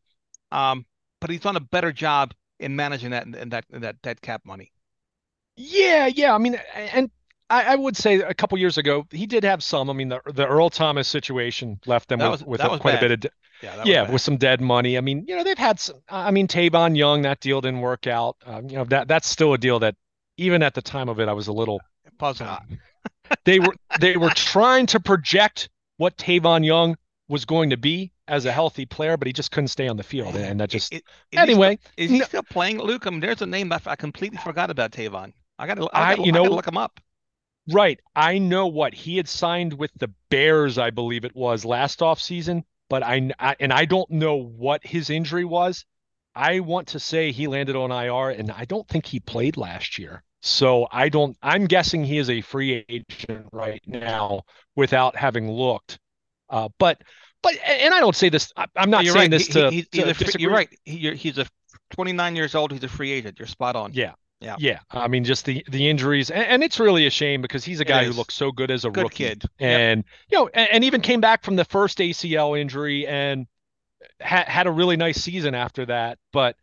but he's done a better job in managing that dead cap money. Yeah. I mean, and I would say a couple years ago he did have some. I mean, the Earl Thomas situation left them with quite bad. a bit of Yeah, with some dead money. I mean, they've had some. I mean, Tavon Young, that deal didn't work out. That's still a deal that even at the time of it, I was a little puzzling. They were trying to project what Tavon Young was going to be as a healthy player, but he just couldn't stay on the field, and that just anyway. Is he still playing, Luke? I mean, there's a name I completely forgot about Tavon. I gotta look him up. Right. I know what he had signed with the Bears, I believe it was last offseason, but I don't know what his injury was. I want to say he landed on IR, and I don't think he played last year. So I'm guessing he is a free agent right now without having looked. And I don't say this, I'm not saying this to disagree. You're right. He's a 29 years old. He's a free agent. You're spot on. Yeah. I mean, just the injuries, and it's really a shame because he's a guy who looked so good as a rookie kid, and and even came back from the first ACL injury and had a really nice season after that. But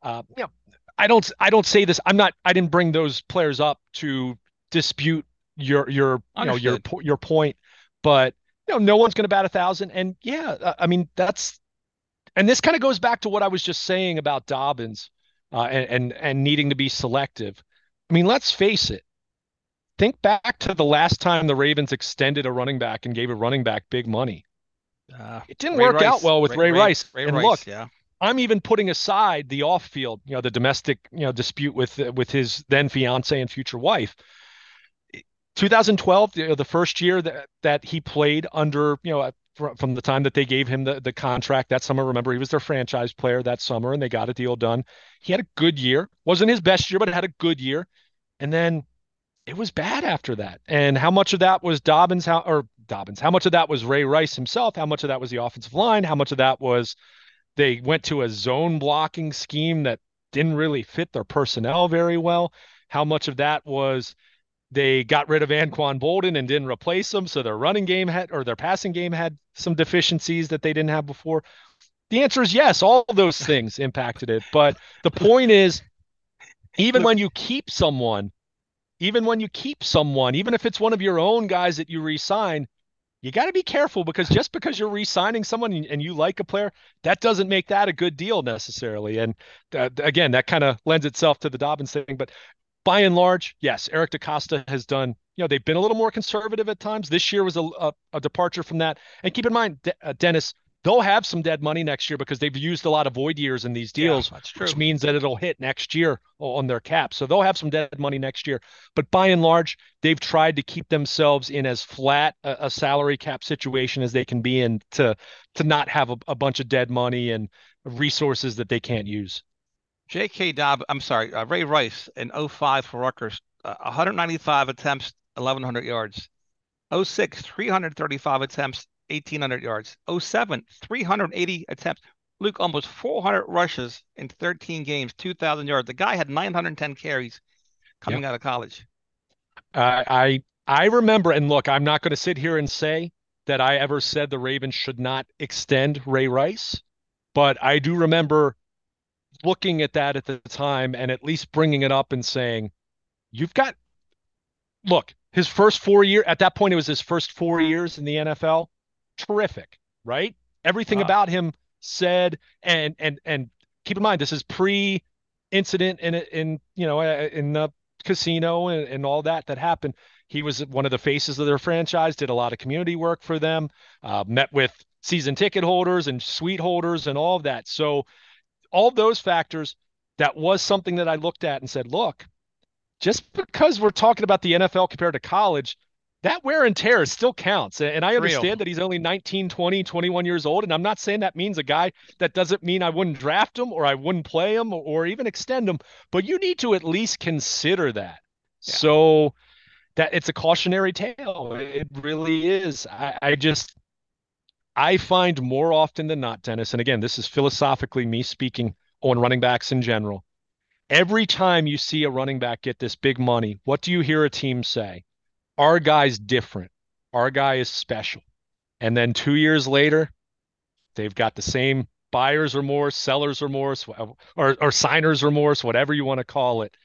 I don't say this. I didn't bring those players up to dispute your point, but no one's going to bat 1,000. And I mean and this kind of goes back to what I was just saying about Dobbins. And needing to be selective. I mean, let's face it. Think back to the last time the Ravens extended a running back and gave a running back big money. It didn't work out well with Ray Rice. And look, I'm even putting aside the off-field, the domestic, dispute with his then fiance and future wife. 2012, the first year that he played under, from the time that they gave him the contract that summer. Remember, he was their franchise player that summer, and they got a deal done. He had a good year. Wasn't his best year, but had a good year. And then it was bad after that. And how much of that was Dobbins? How much of that was Ray Rice himself? How much of that was the offensive line? How much of that was they went to a zone blocking scheme that didn't really fit their personnel very well? How much of that was they got rid of Anquan Boldin and didn't replace him, so their their passing game had some deficiencies that they didn't have before? The answer is yes. All of those things impacted it. But the point is, even when you keep someone, even if it's one of your own guys that you re-sign, you got to be careful, because just because you're re-signing someone and you like a player, that doesn't make that a good deal necessarily. And again, that kind of lends itself to the Dobbins thing. But by and large, yes, Eric DeCosta has done, they've been a little more conservative at times. This year was a departure from that. And keep in mind, Dennis, they'll have some dead money next year because they've used a lot of void years in these deals, which means that it'll hit next year on their cap. So they'll have some dead money next year. But by and large, they've tried to keep themselves in as flat a salary cap situation as they can be in to not have a bunch of dead money and resources that they can't use. Ray Rice in 05 for Rutgers, 195 attempts, 1,100 yards. 06, 335 attempts, 1,800 yards. 07, 380 attempts. Luke, almost 400 rushes in 13 games, 2,000 yards. The guy had 910 carries coming out of college. I remember, and look, I'm not going to sit here and say that I ever said the Ravens should not extend Ray Rice, but I do remember looking at that at the time and at least bringing it up and saying, look, his first 4 year at that point, it was his first 4 years in the NFL. Terrific, right? Everything Uh, about him said, and keep in mind, this is pre-incident in the casino and all that happened. He was one of the faces of their franchise, did a lot of community work for them, met with season ticket holders and suite holders and all of that. So all those factors, that was something that I looked at and said, look, just because we're talking about the NFL compared to college, that wear and tear still counts. And I it's real. understand that he's only 19, 20, 21 years old. And I'm not saying that means a guy. That doesn't mean I wouldn't draft him or I wouldn't play him or even extend him, but you need to at least consider that. Yeah. So that it's a cautionary tale. It really is. I find more often than not, Dennis, and again, this is philosophically me speaking on running backs in general. Every time you see a running back get this big money, what do you hear a team say? Our guy's different. Our guy is special. And then 2 years later, they've got the same buyer's remorse, seller's remorse, or signer's remorse, whatever you want to call it.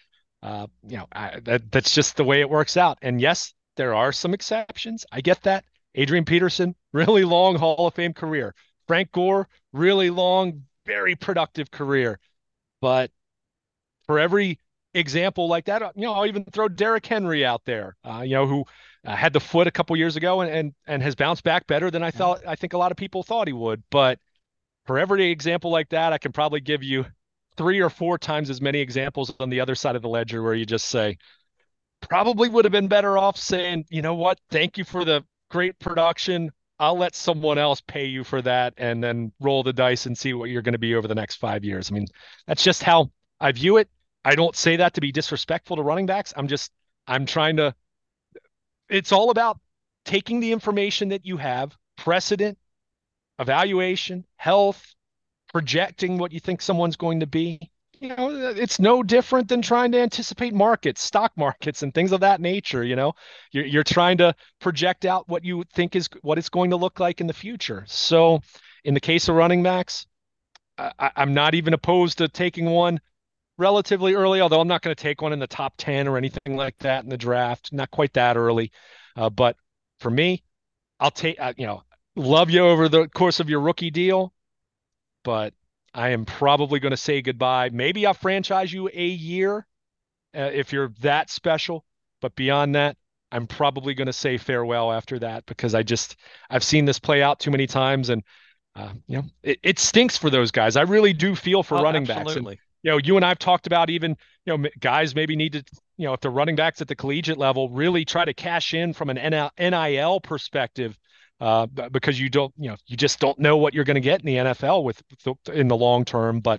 That's just the way it works out. And yes, there are some exceptions. I get that. Adrian Peterson, really long Hall of Fame career. Frank Gore, really long, very productive career. But for every example like that, I'll even throw Derrick Henry out there, who had the foot a couple years ago and has bounced back better than Yeah. I think a lot of people thought he would. But for every example like that, I can probably give you 3 or 4 times as many examples on the other side of the ledger where you just say, probably would have been better off saying, you know what, thank you for the great production. I'll let someone else pay you for that and then roll the dice and see what you're going to be over the next 5 years. I mean, that's just how I view it. I don't say that to be disrespectful to running backs. I'm trying to, it's all about taking the information that you have, precedent, evaluation, health, projecting what you think someone's going to be. It's no different than trying to anticipate markets, stock markets, and things of that nature. You're trying to project out what you think is what it's going to look like in the future. So, in the case of running backs, I'm not even opposed to taking one relatively early, although I'm not going to take one in the top 10 or anything like that in the draft, not quite that early. But for me, I'll take, love you over the course of your rookie deal, but I am probably going to say goodbye. Maybe I'll franchise you a year if you're that special. But beyond that, I'm probably going to say farewell after that because I've seen this play out too many times. And, it stinks for those guys. I really do feel for Oh, running backs. And, absolutely. you and I've talked about even, guys maybe need to, if they're running backs at the collegiate level, really try to cash in from an NIL perspective because you just don't know what you're going to get in the NFL in the long term. But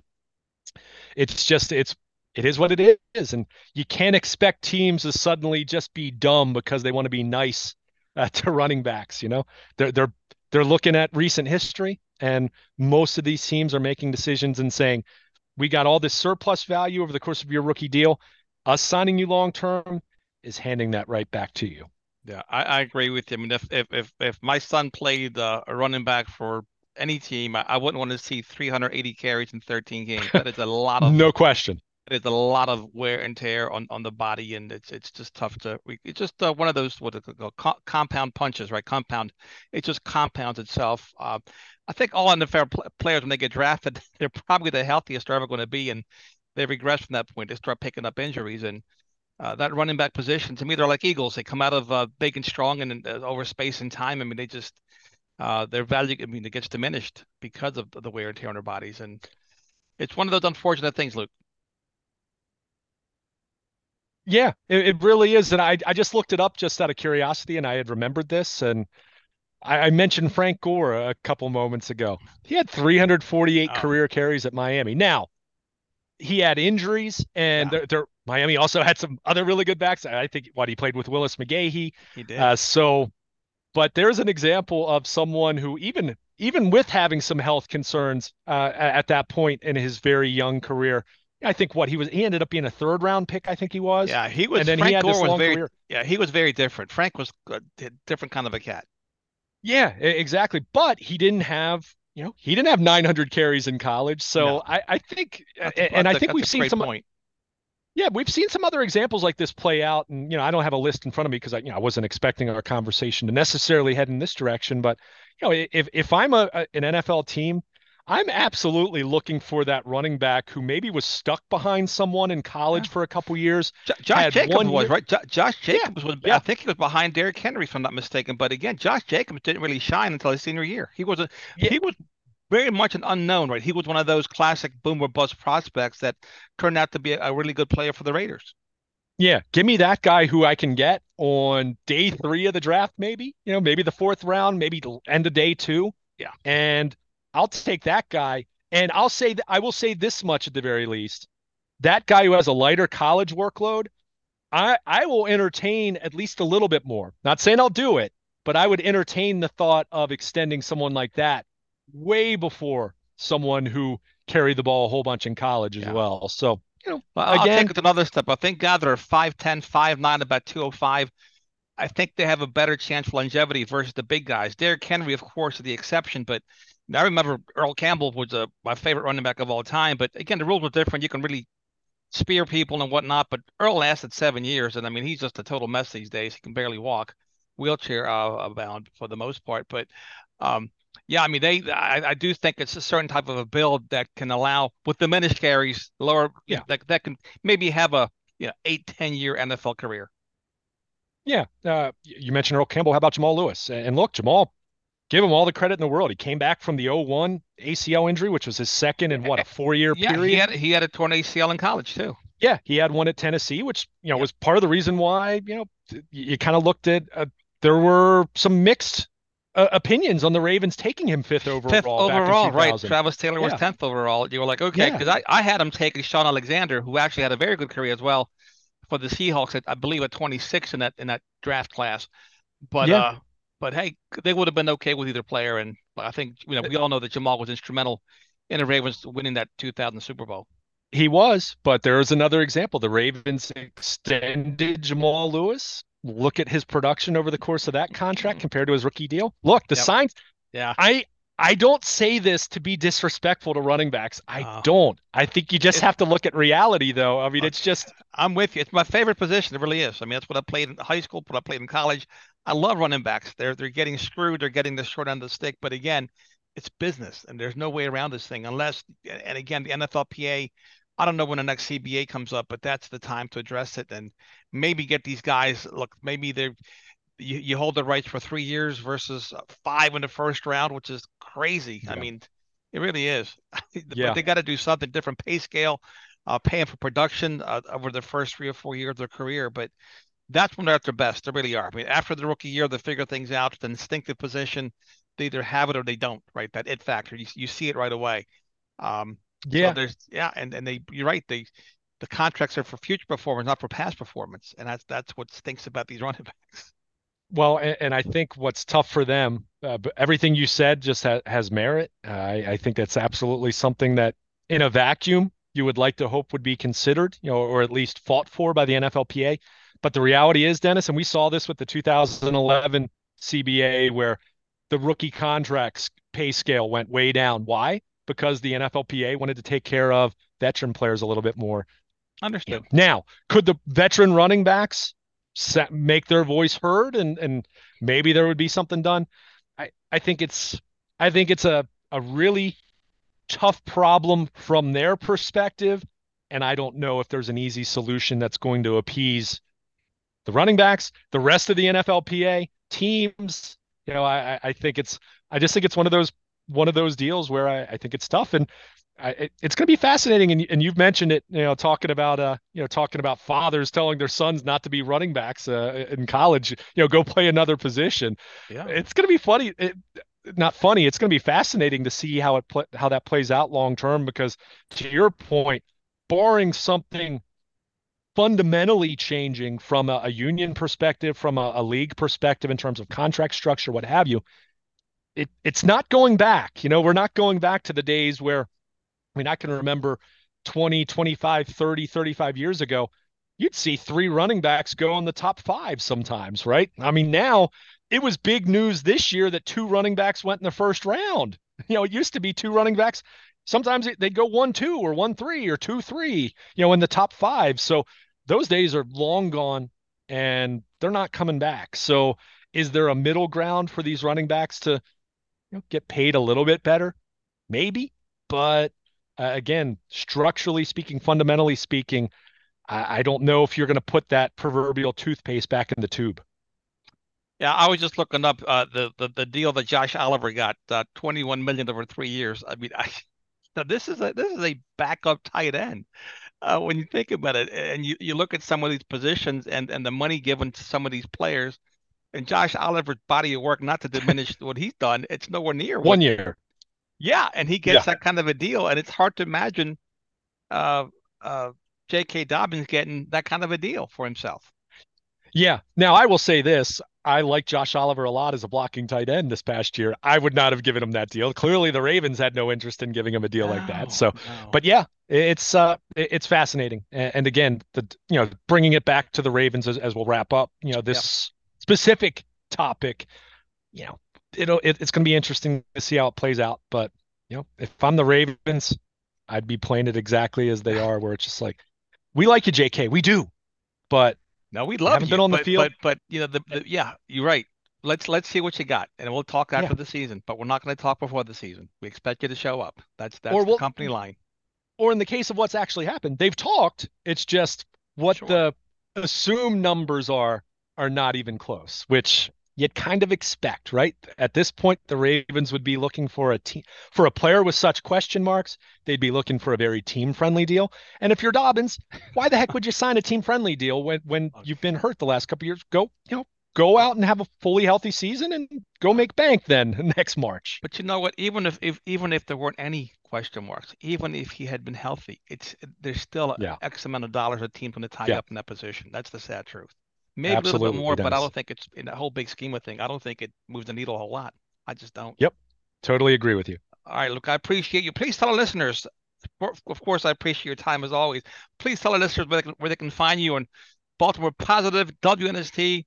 it is what it is, and you can't expect teams to suddenly just be dumb because they want to be nice to running backs. They're looking at recent history, and most of these teams are making decisions and saying, we got all this surplus value over the course of your rookie deal. Us signing you long term is handing that right back to you. Yeah, I agree with you. I mean, if my son played a running back for any team, I wouldn't want to see 380 carries in 13 games. That is a lot of No question. It is a lot of wear and tear on the body, and it's just tough to. It's just one of those what compound punches, right? Compound. It just compounds itself. I think all NFL players when they get drafted, they're probably the healthiest they're ever going to be, and they regress from that point. They start picking up injuries, and that running back position to me, they're like eagles. They come out of big and strong, and over space and time. I mean, they just their value. I mean, it gets diminished because of the wear and tear on their bodies, and it's one of those unfortunate things, Luke. Yeah, it really is. And I just looked it up just out of curiosity and I had remembered this. And I mentioned Frank Gore a couple moments ago. He had 348 Oh, career carries at Miami. Now, he had injuries and yeah, Miami also had some other really good backs. I think what he played with Willis McGahee. he did. But there's an example of someone who even with having some health concerns at that point in his very young career, I think he ended up being a third round pick, I think he was. Yeah, he And was then he Frank had this Gore was long very career. yeah, he was very different. Frank was a different kind of a cat. Yeah, exactly. But he didn't have 900 carries in college. No, So I think, that's and I think that's we've a seen great some, point. Yeah, we've seen some other examples like this play out, and I don't have a list in front of me because I wasn't expecting our conversation to necessarily head in this direction. But if I'm an NFL team, I'm absolutely looking for that running back who maybe was stuck behind someone in Yeah. college for a couple years, Josh had Jacobs one was year. right. Josh Yeah, Jacobs was, I yeah, think he was behind Derrick Henry, if I'm not mistaken. But again, Josh Jacobs didn't really shine until his senior year. yeah, He was very much an unknown, right? He was one of those classic boomer bust prospects that turned out to be a really good player for the Raiders. yeah. Give me that guy who I can get on day 3 of the draft, maybe. Maybe the 4th round, maybe the end of day 2, Yeah. and I'll take that guy. And I will say this much at the very least: that guy who has a lighter college workload, I will entertain at least a little bit more. Not saying I'll do it, but I would entertain the thought of extending someone like that way before someone who carried the ball a whole bunch in college as Yeah. well. So, Well, I'll take again, it to another step. I think guys that are 5'10", 5'9", about 205, I think they have a better chance for longevity versus the big guys. Derrick Henry, of course, is the exception, but I remember Earl Campbell was my favorite running back of all time. But again, the rules were different. You can really spear people and whatnot. But Earl lasted 7 years, and I mean, he's just a total mess these days. He can barely walk, wheelchair bound for the most part. But um, yeah, I mean, I do think it's a certain type of a build that can allow, with diminished carries, lower, yeah, that can maybe have a 8, 10 year NFL career. yeah. You mentioned Earl Campbell. How about Jamal Lewis? And look, Jamal, give him all the credit in the world. He came back from the '01 ACL injury, which was his second in what, a 4-year Yeah, period. he had a torn ACL in college too. Yeah, he had one at Tennessee, which Yep. was part of the reason why you kind of looked at there were some mixed opinions on the Ravens taking him fifth Fifth overall back in overall, right? 2000. Travis Taylor was Yeah, 10th overall. You were like, okay, yeah, because I had him taking Sean Alexander, who actually had a very good career as well for the Seahawks. I believe at 26 in that draft class. But yeah. uh, but hey, they would have been okay with either player. And I think we all know that Jamal was instrumental in the Ravens winning that 2000 Super Bowl. He was, but there's another example. The Ravens extended Jamal Lewis. Look at his production over the course of that contract compared to his rookie deal. Look, the Yep. signs. Yeah. I I don't say this to be disrespectful to running backs. I Uh, don't. I think you just it, have to look at reality, though. I mean, Look, it's just I'm with you. It's my favorite position. It really is. I mean, that's what I played in high school, what I played in college. I love running backs. They're getting screwed. They're getting the short end of the stick. But again, it's business, and there's no way around this thing unless. And again, the NFLPA. I don't know when the next CBA comes up, but that's the time to address it and maybe get these guys. Look, maybe you hold the rights for 3 years versus 5 in the first round, which is crazy. I yeah, mean, it really is. But yeah, they got to do something different pay scale, paying for production over the first 3 or 4 years of their career. But that's when they're at their best. They really are. I mean, after the rookie year, they figure things out. It's an instinctive position. They either have it or they don't. Right, that it factor. You see it right away. So yeah. and you're right. The contracts are for future performance, not for past performance, and that's what stinks about these running backs. Well, and I think what's tough for them, but everything you said just has merit. I think that's absolutely something that, in a vacuum, you would like to hope would be considered, or at least fought for by the NFLPA. But the reality is, Dennis, and we saw this with the 2011 CBA, where the rookie contracts pay scale went way down. Why? Because the NFLPA wanted to take care of veteran players a little bit more. Understood. Now, could the veteran running backs make their voice heard, and maybe there would be something done? I think it's a really tough problem from their perspective, and I don't know if there's an easy solution that's going to appease the running backs, the rest of the NFLPA teams. I think I just think it's one of those deals where I think it's tough, and it's going to be fascinating. And you've mentioned it, talking about fathers telling their sons not to be running backs in college, go play another position. Yeah. It's going to be funny. Not funny. It's going to be fascinating to see how that plays out long term, because to your point, barring something fundamentally changing from a union perspective, from a league perspective in terms of contract structure, what have you, it's not going back. We're not going back to the days where, I mean, I can remember 20, 25, 30, 35 years ago, you'd see 3 running backs go in the top 5 sometimes, right? I mean, now it was big news this year that 2 running backs went in the first round. It used to be 2 running backs sometimes they'd go 1-2 or 1-3 or 2-3, in the top five. So those days are long gone and they're not coming back. So is there a middle ground for these running backs to get paid a little bit better? Maybe. But again, structurally speaking, fundamentally speaking, I don't know if you're going to put that proverbial toothpaste back in the tube. Yeah, I was just looking up the deal that Josh Oliver got, 21 million over 3 years. I mean, now this is a backup tight end. When you think about it, and you look at some of these positions and the money given to some of these players, and Josh Oliver's body of work, not to diminish what he's done, it's nowhere near what. 1 year. Yeah, and he Yeah. gets that kind of a deal, and it's hard to imagine uh J.K. Dobbins getting that kind of a deal for himself. Yeah. Now, I will say this. I like Josh Oliver a lot as a blocking tight end this past year. I would not have given him that deal. Clearly, the Ravens had no interest in giving him a deal like that. No, So, no. but yeah, it's fascinating. And again, bringing it back to the Ravens as we'll wrap up, Yep. this specific topic, you know, it's going to be interesting to see how it plays out. But, if I'm the Ravens, I'd be playing it exactly as they are, where it's just like, we like you, JK. We do. But No, we you love haven't been you, on the but field. yeah, you're right. Let's see what you got, and we'll talk Yeah. after the season. But we're not going to talk before the season. We expect you to show up. That's Or the we'll company line. or in the case of what's actually happened, they've talked. It's just what Sure. the assumed numbers are not even close, which you'd kind of expect, right? At this point, the Ravens would be looking for a team for a player with such question marks. They'd be looking for a very team-friendly deal. And if you're Dobbins, why the heck would you sign a team-friendly deal when you've been hurt the last couple of years? Go out and have a fully healthy season and go make bank then next March. But you know what? Even if there weren't any question marks, even if he had been healthy, there's still Yeah. X amount of dollars a team going to tie Yeah. up in that position. That's the sad truth. Maybe a little bit Absolutely, more, but I Dennis. don't think it's in the whole big scheme of thing. I don't think it moves the needle a whole lot. I just don't. Yep. Totally agree with you. All right, look, I appreciate you. Please tell our listeners. Of course, I appreciate your time as always. Please tell our listeners where they can find you on Baltimore Positive, WNST,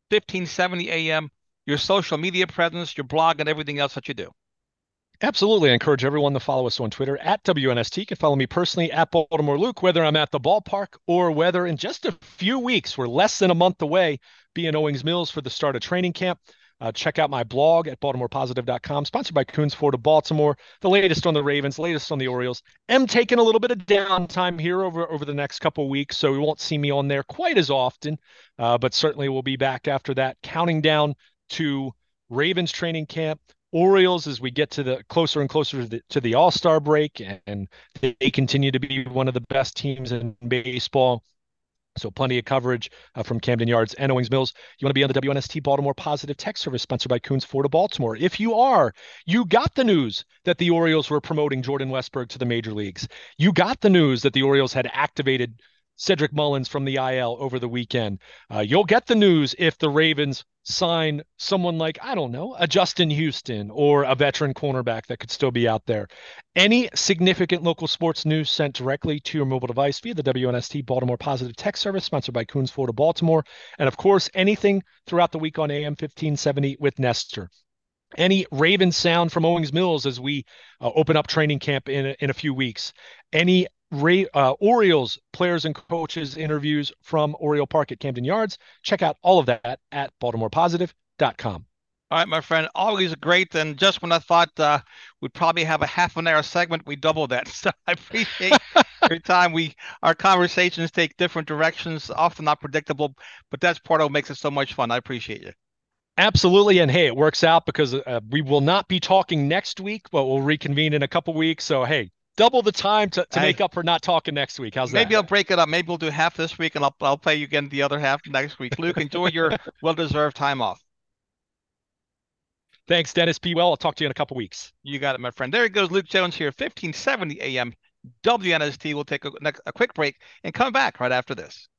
1570 AM, your social media presence, your blog, and everything else that you do. Absolutely. I encourage everyone to follow us on Twitter at WNST. You can follow me personally at Baltimore Luke, whether I'm at the ballpark or whether in just a few weeks, we're less than a month away, be in Owings Mills for the start of training camp. Check out my blog at baltimorepositive.com, sponsored by Coons Ford of Baltimore. The latest on the Ravens, the latest on the Orioles. I'm taking a little bit of downtime here over the next couple of weeks, so we won't see me on there quite as often, but certainly we'll be back after that, counting down to Ravens training camp, Orioles as we get to the closer and closer to the All-Star break, and they continue to be one of the best teams in baseball. So plenty of coverage from Camden Yards and Owings Mills. You want to be on the WNST Baltimore Positive Text Service sponsored by Coons Ford of Baltimore. If you are, you got the news that the Orioles were promoting Jordan Westburg to the major leagues. You got the news that the Orioles had activated Cedric Mullins from the IL over the weekend. You'll get the news if the Ravens sign someone like, I don't know, a Justin Houston or a veteran cornerback that could still be out there. Any significant local sports news sent directly to your mobile device via the WNST Baltimore Positive Text Service, sponsored by Coons Ford of Baltimore. And of course, anything throughout the week on AM 1570 with Nestor. Any Ravens sound from Owings Mills as we open up training camp in a few weeks. Any Orioles players and coaches interviews from Oriole Park at Camden Yards. Check out all of that at baltimorepositive.com. All right, my friend, always great. And just when I thought we'd probably have a half an hour segment, we doubled that. So I appreciate your time. Our conversations take different directions, often not predictable, but that's part of what makes it so much fun. I appreciate you. Absolutely. And hey, it works out because we will not be talking next week, but we'll reconvene in a couple weeks. So, hey, double the time to make up for not talking next week. How's that? Maybe I'll break it up. Maybe we'll do half this week and I'll pay you again the other half next week. Luke, enjoy your well-deserved time off. Thanks, Dennis. Be well. I'll talk to you in a couple weeks. You got it, my friend. There he goes, Luke Jones here, 1570 AM WNST. We'll take a quick break and come back right after this.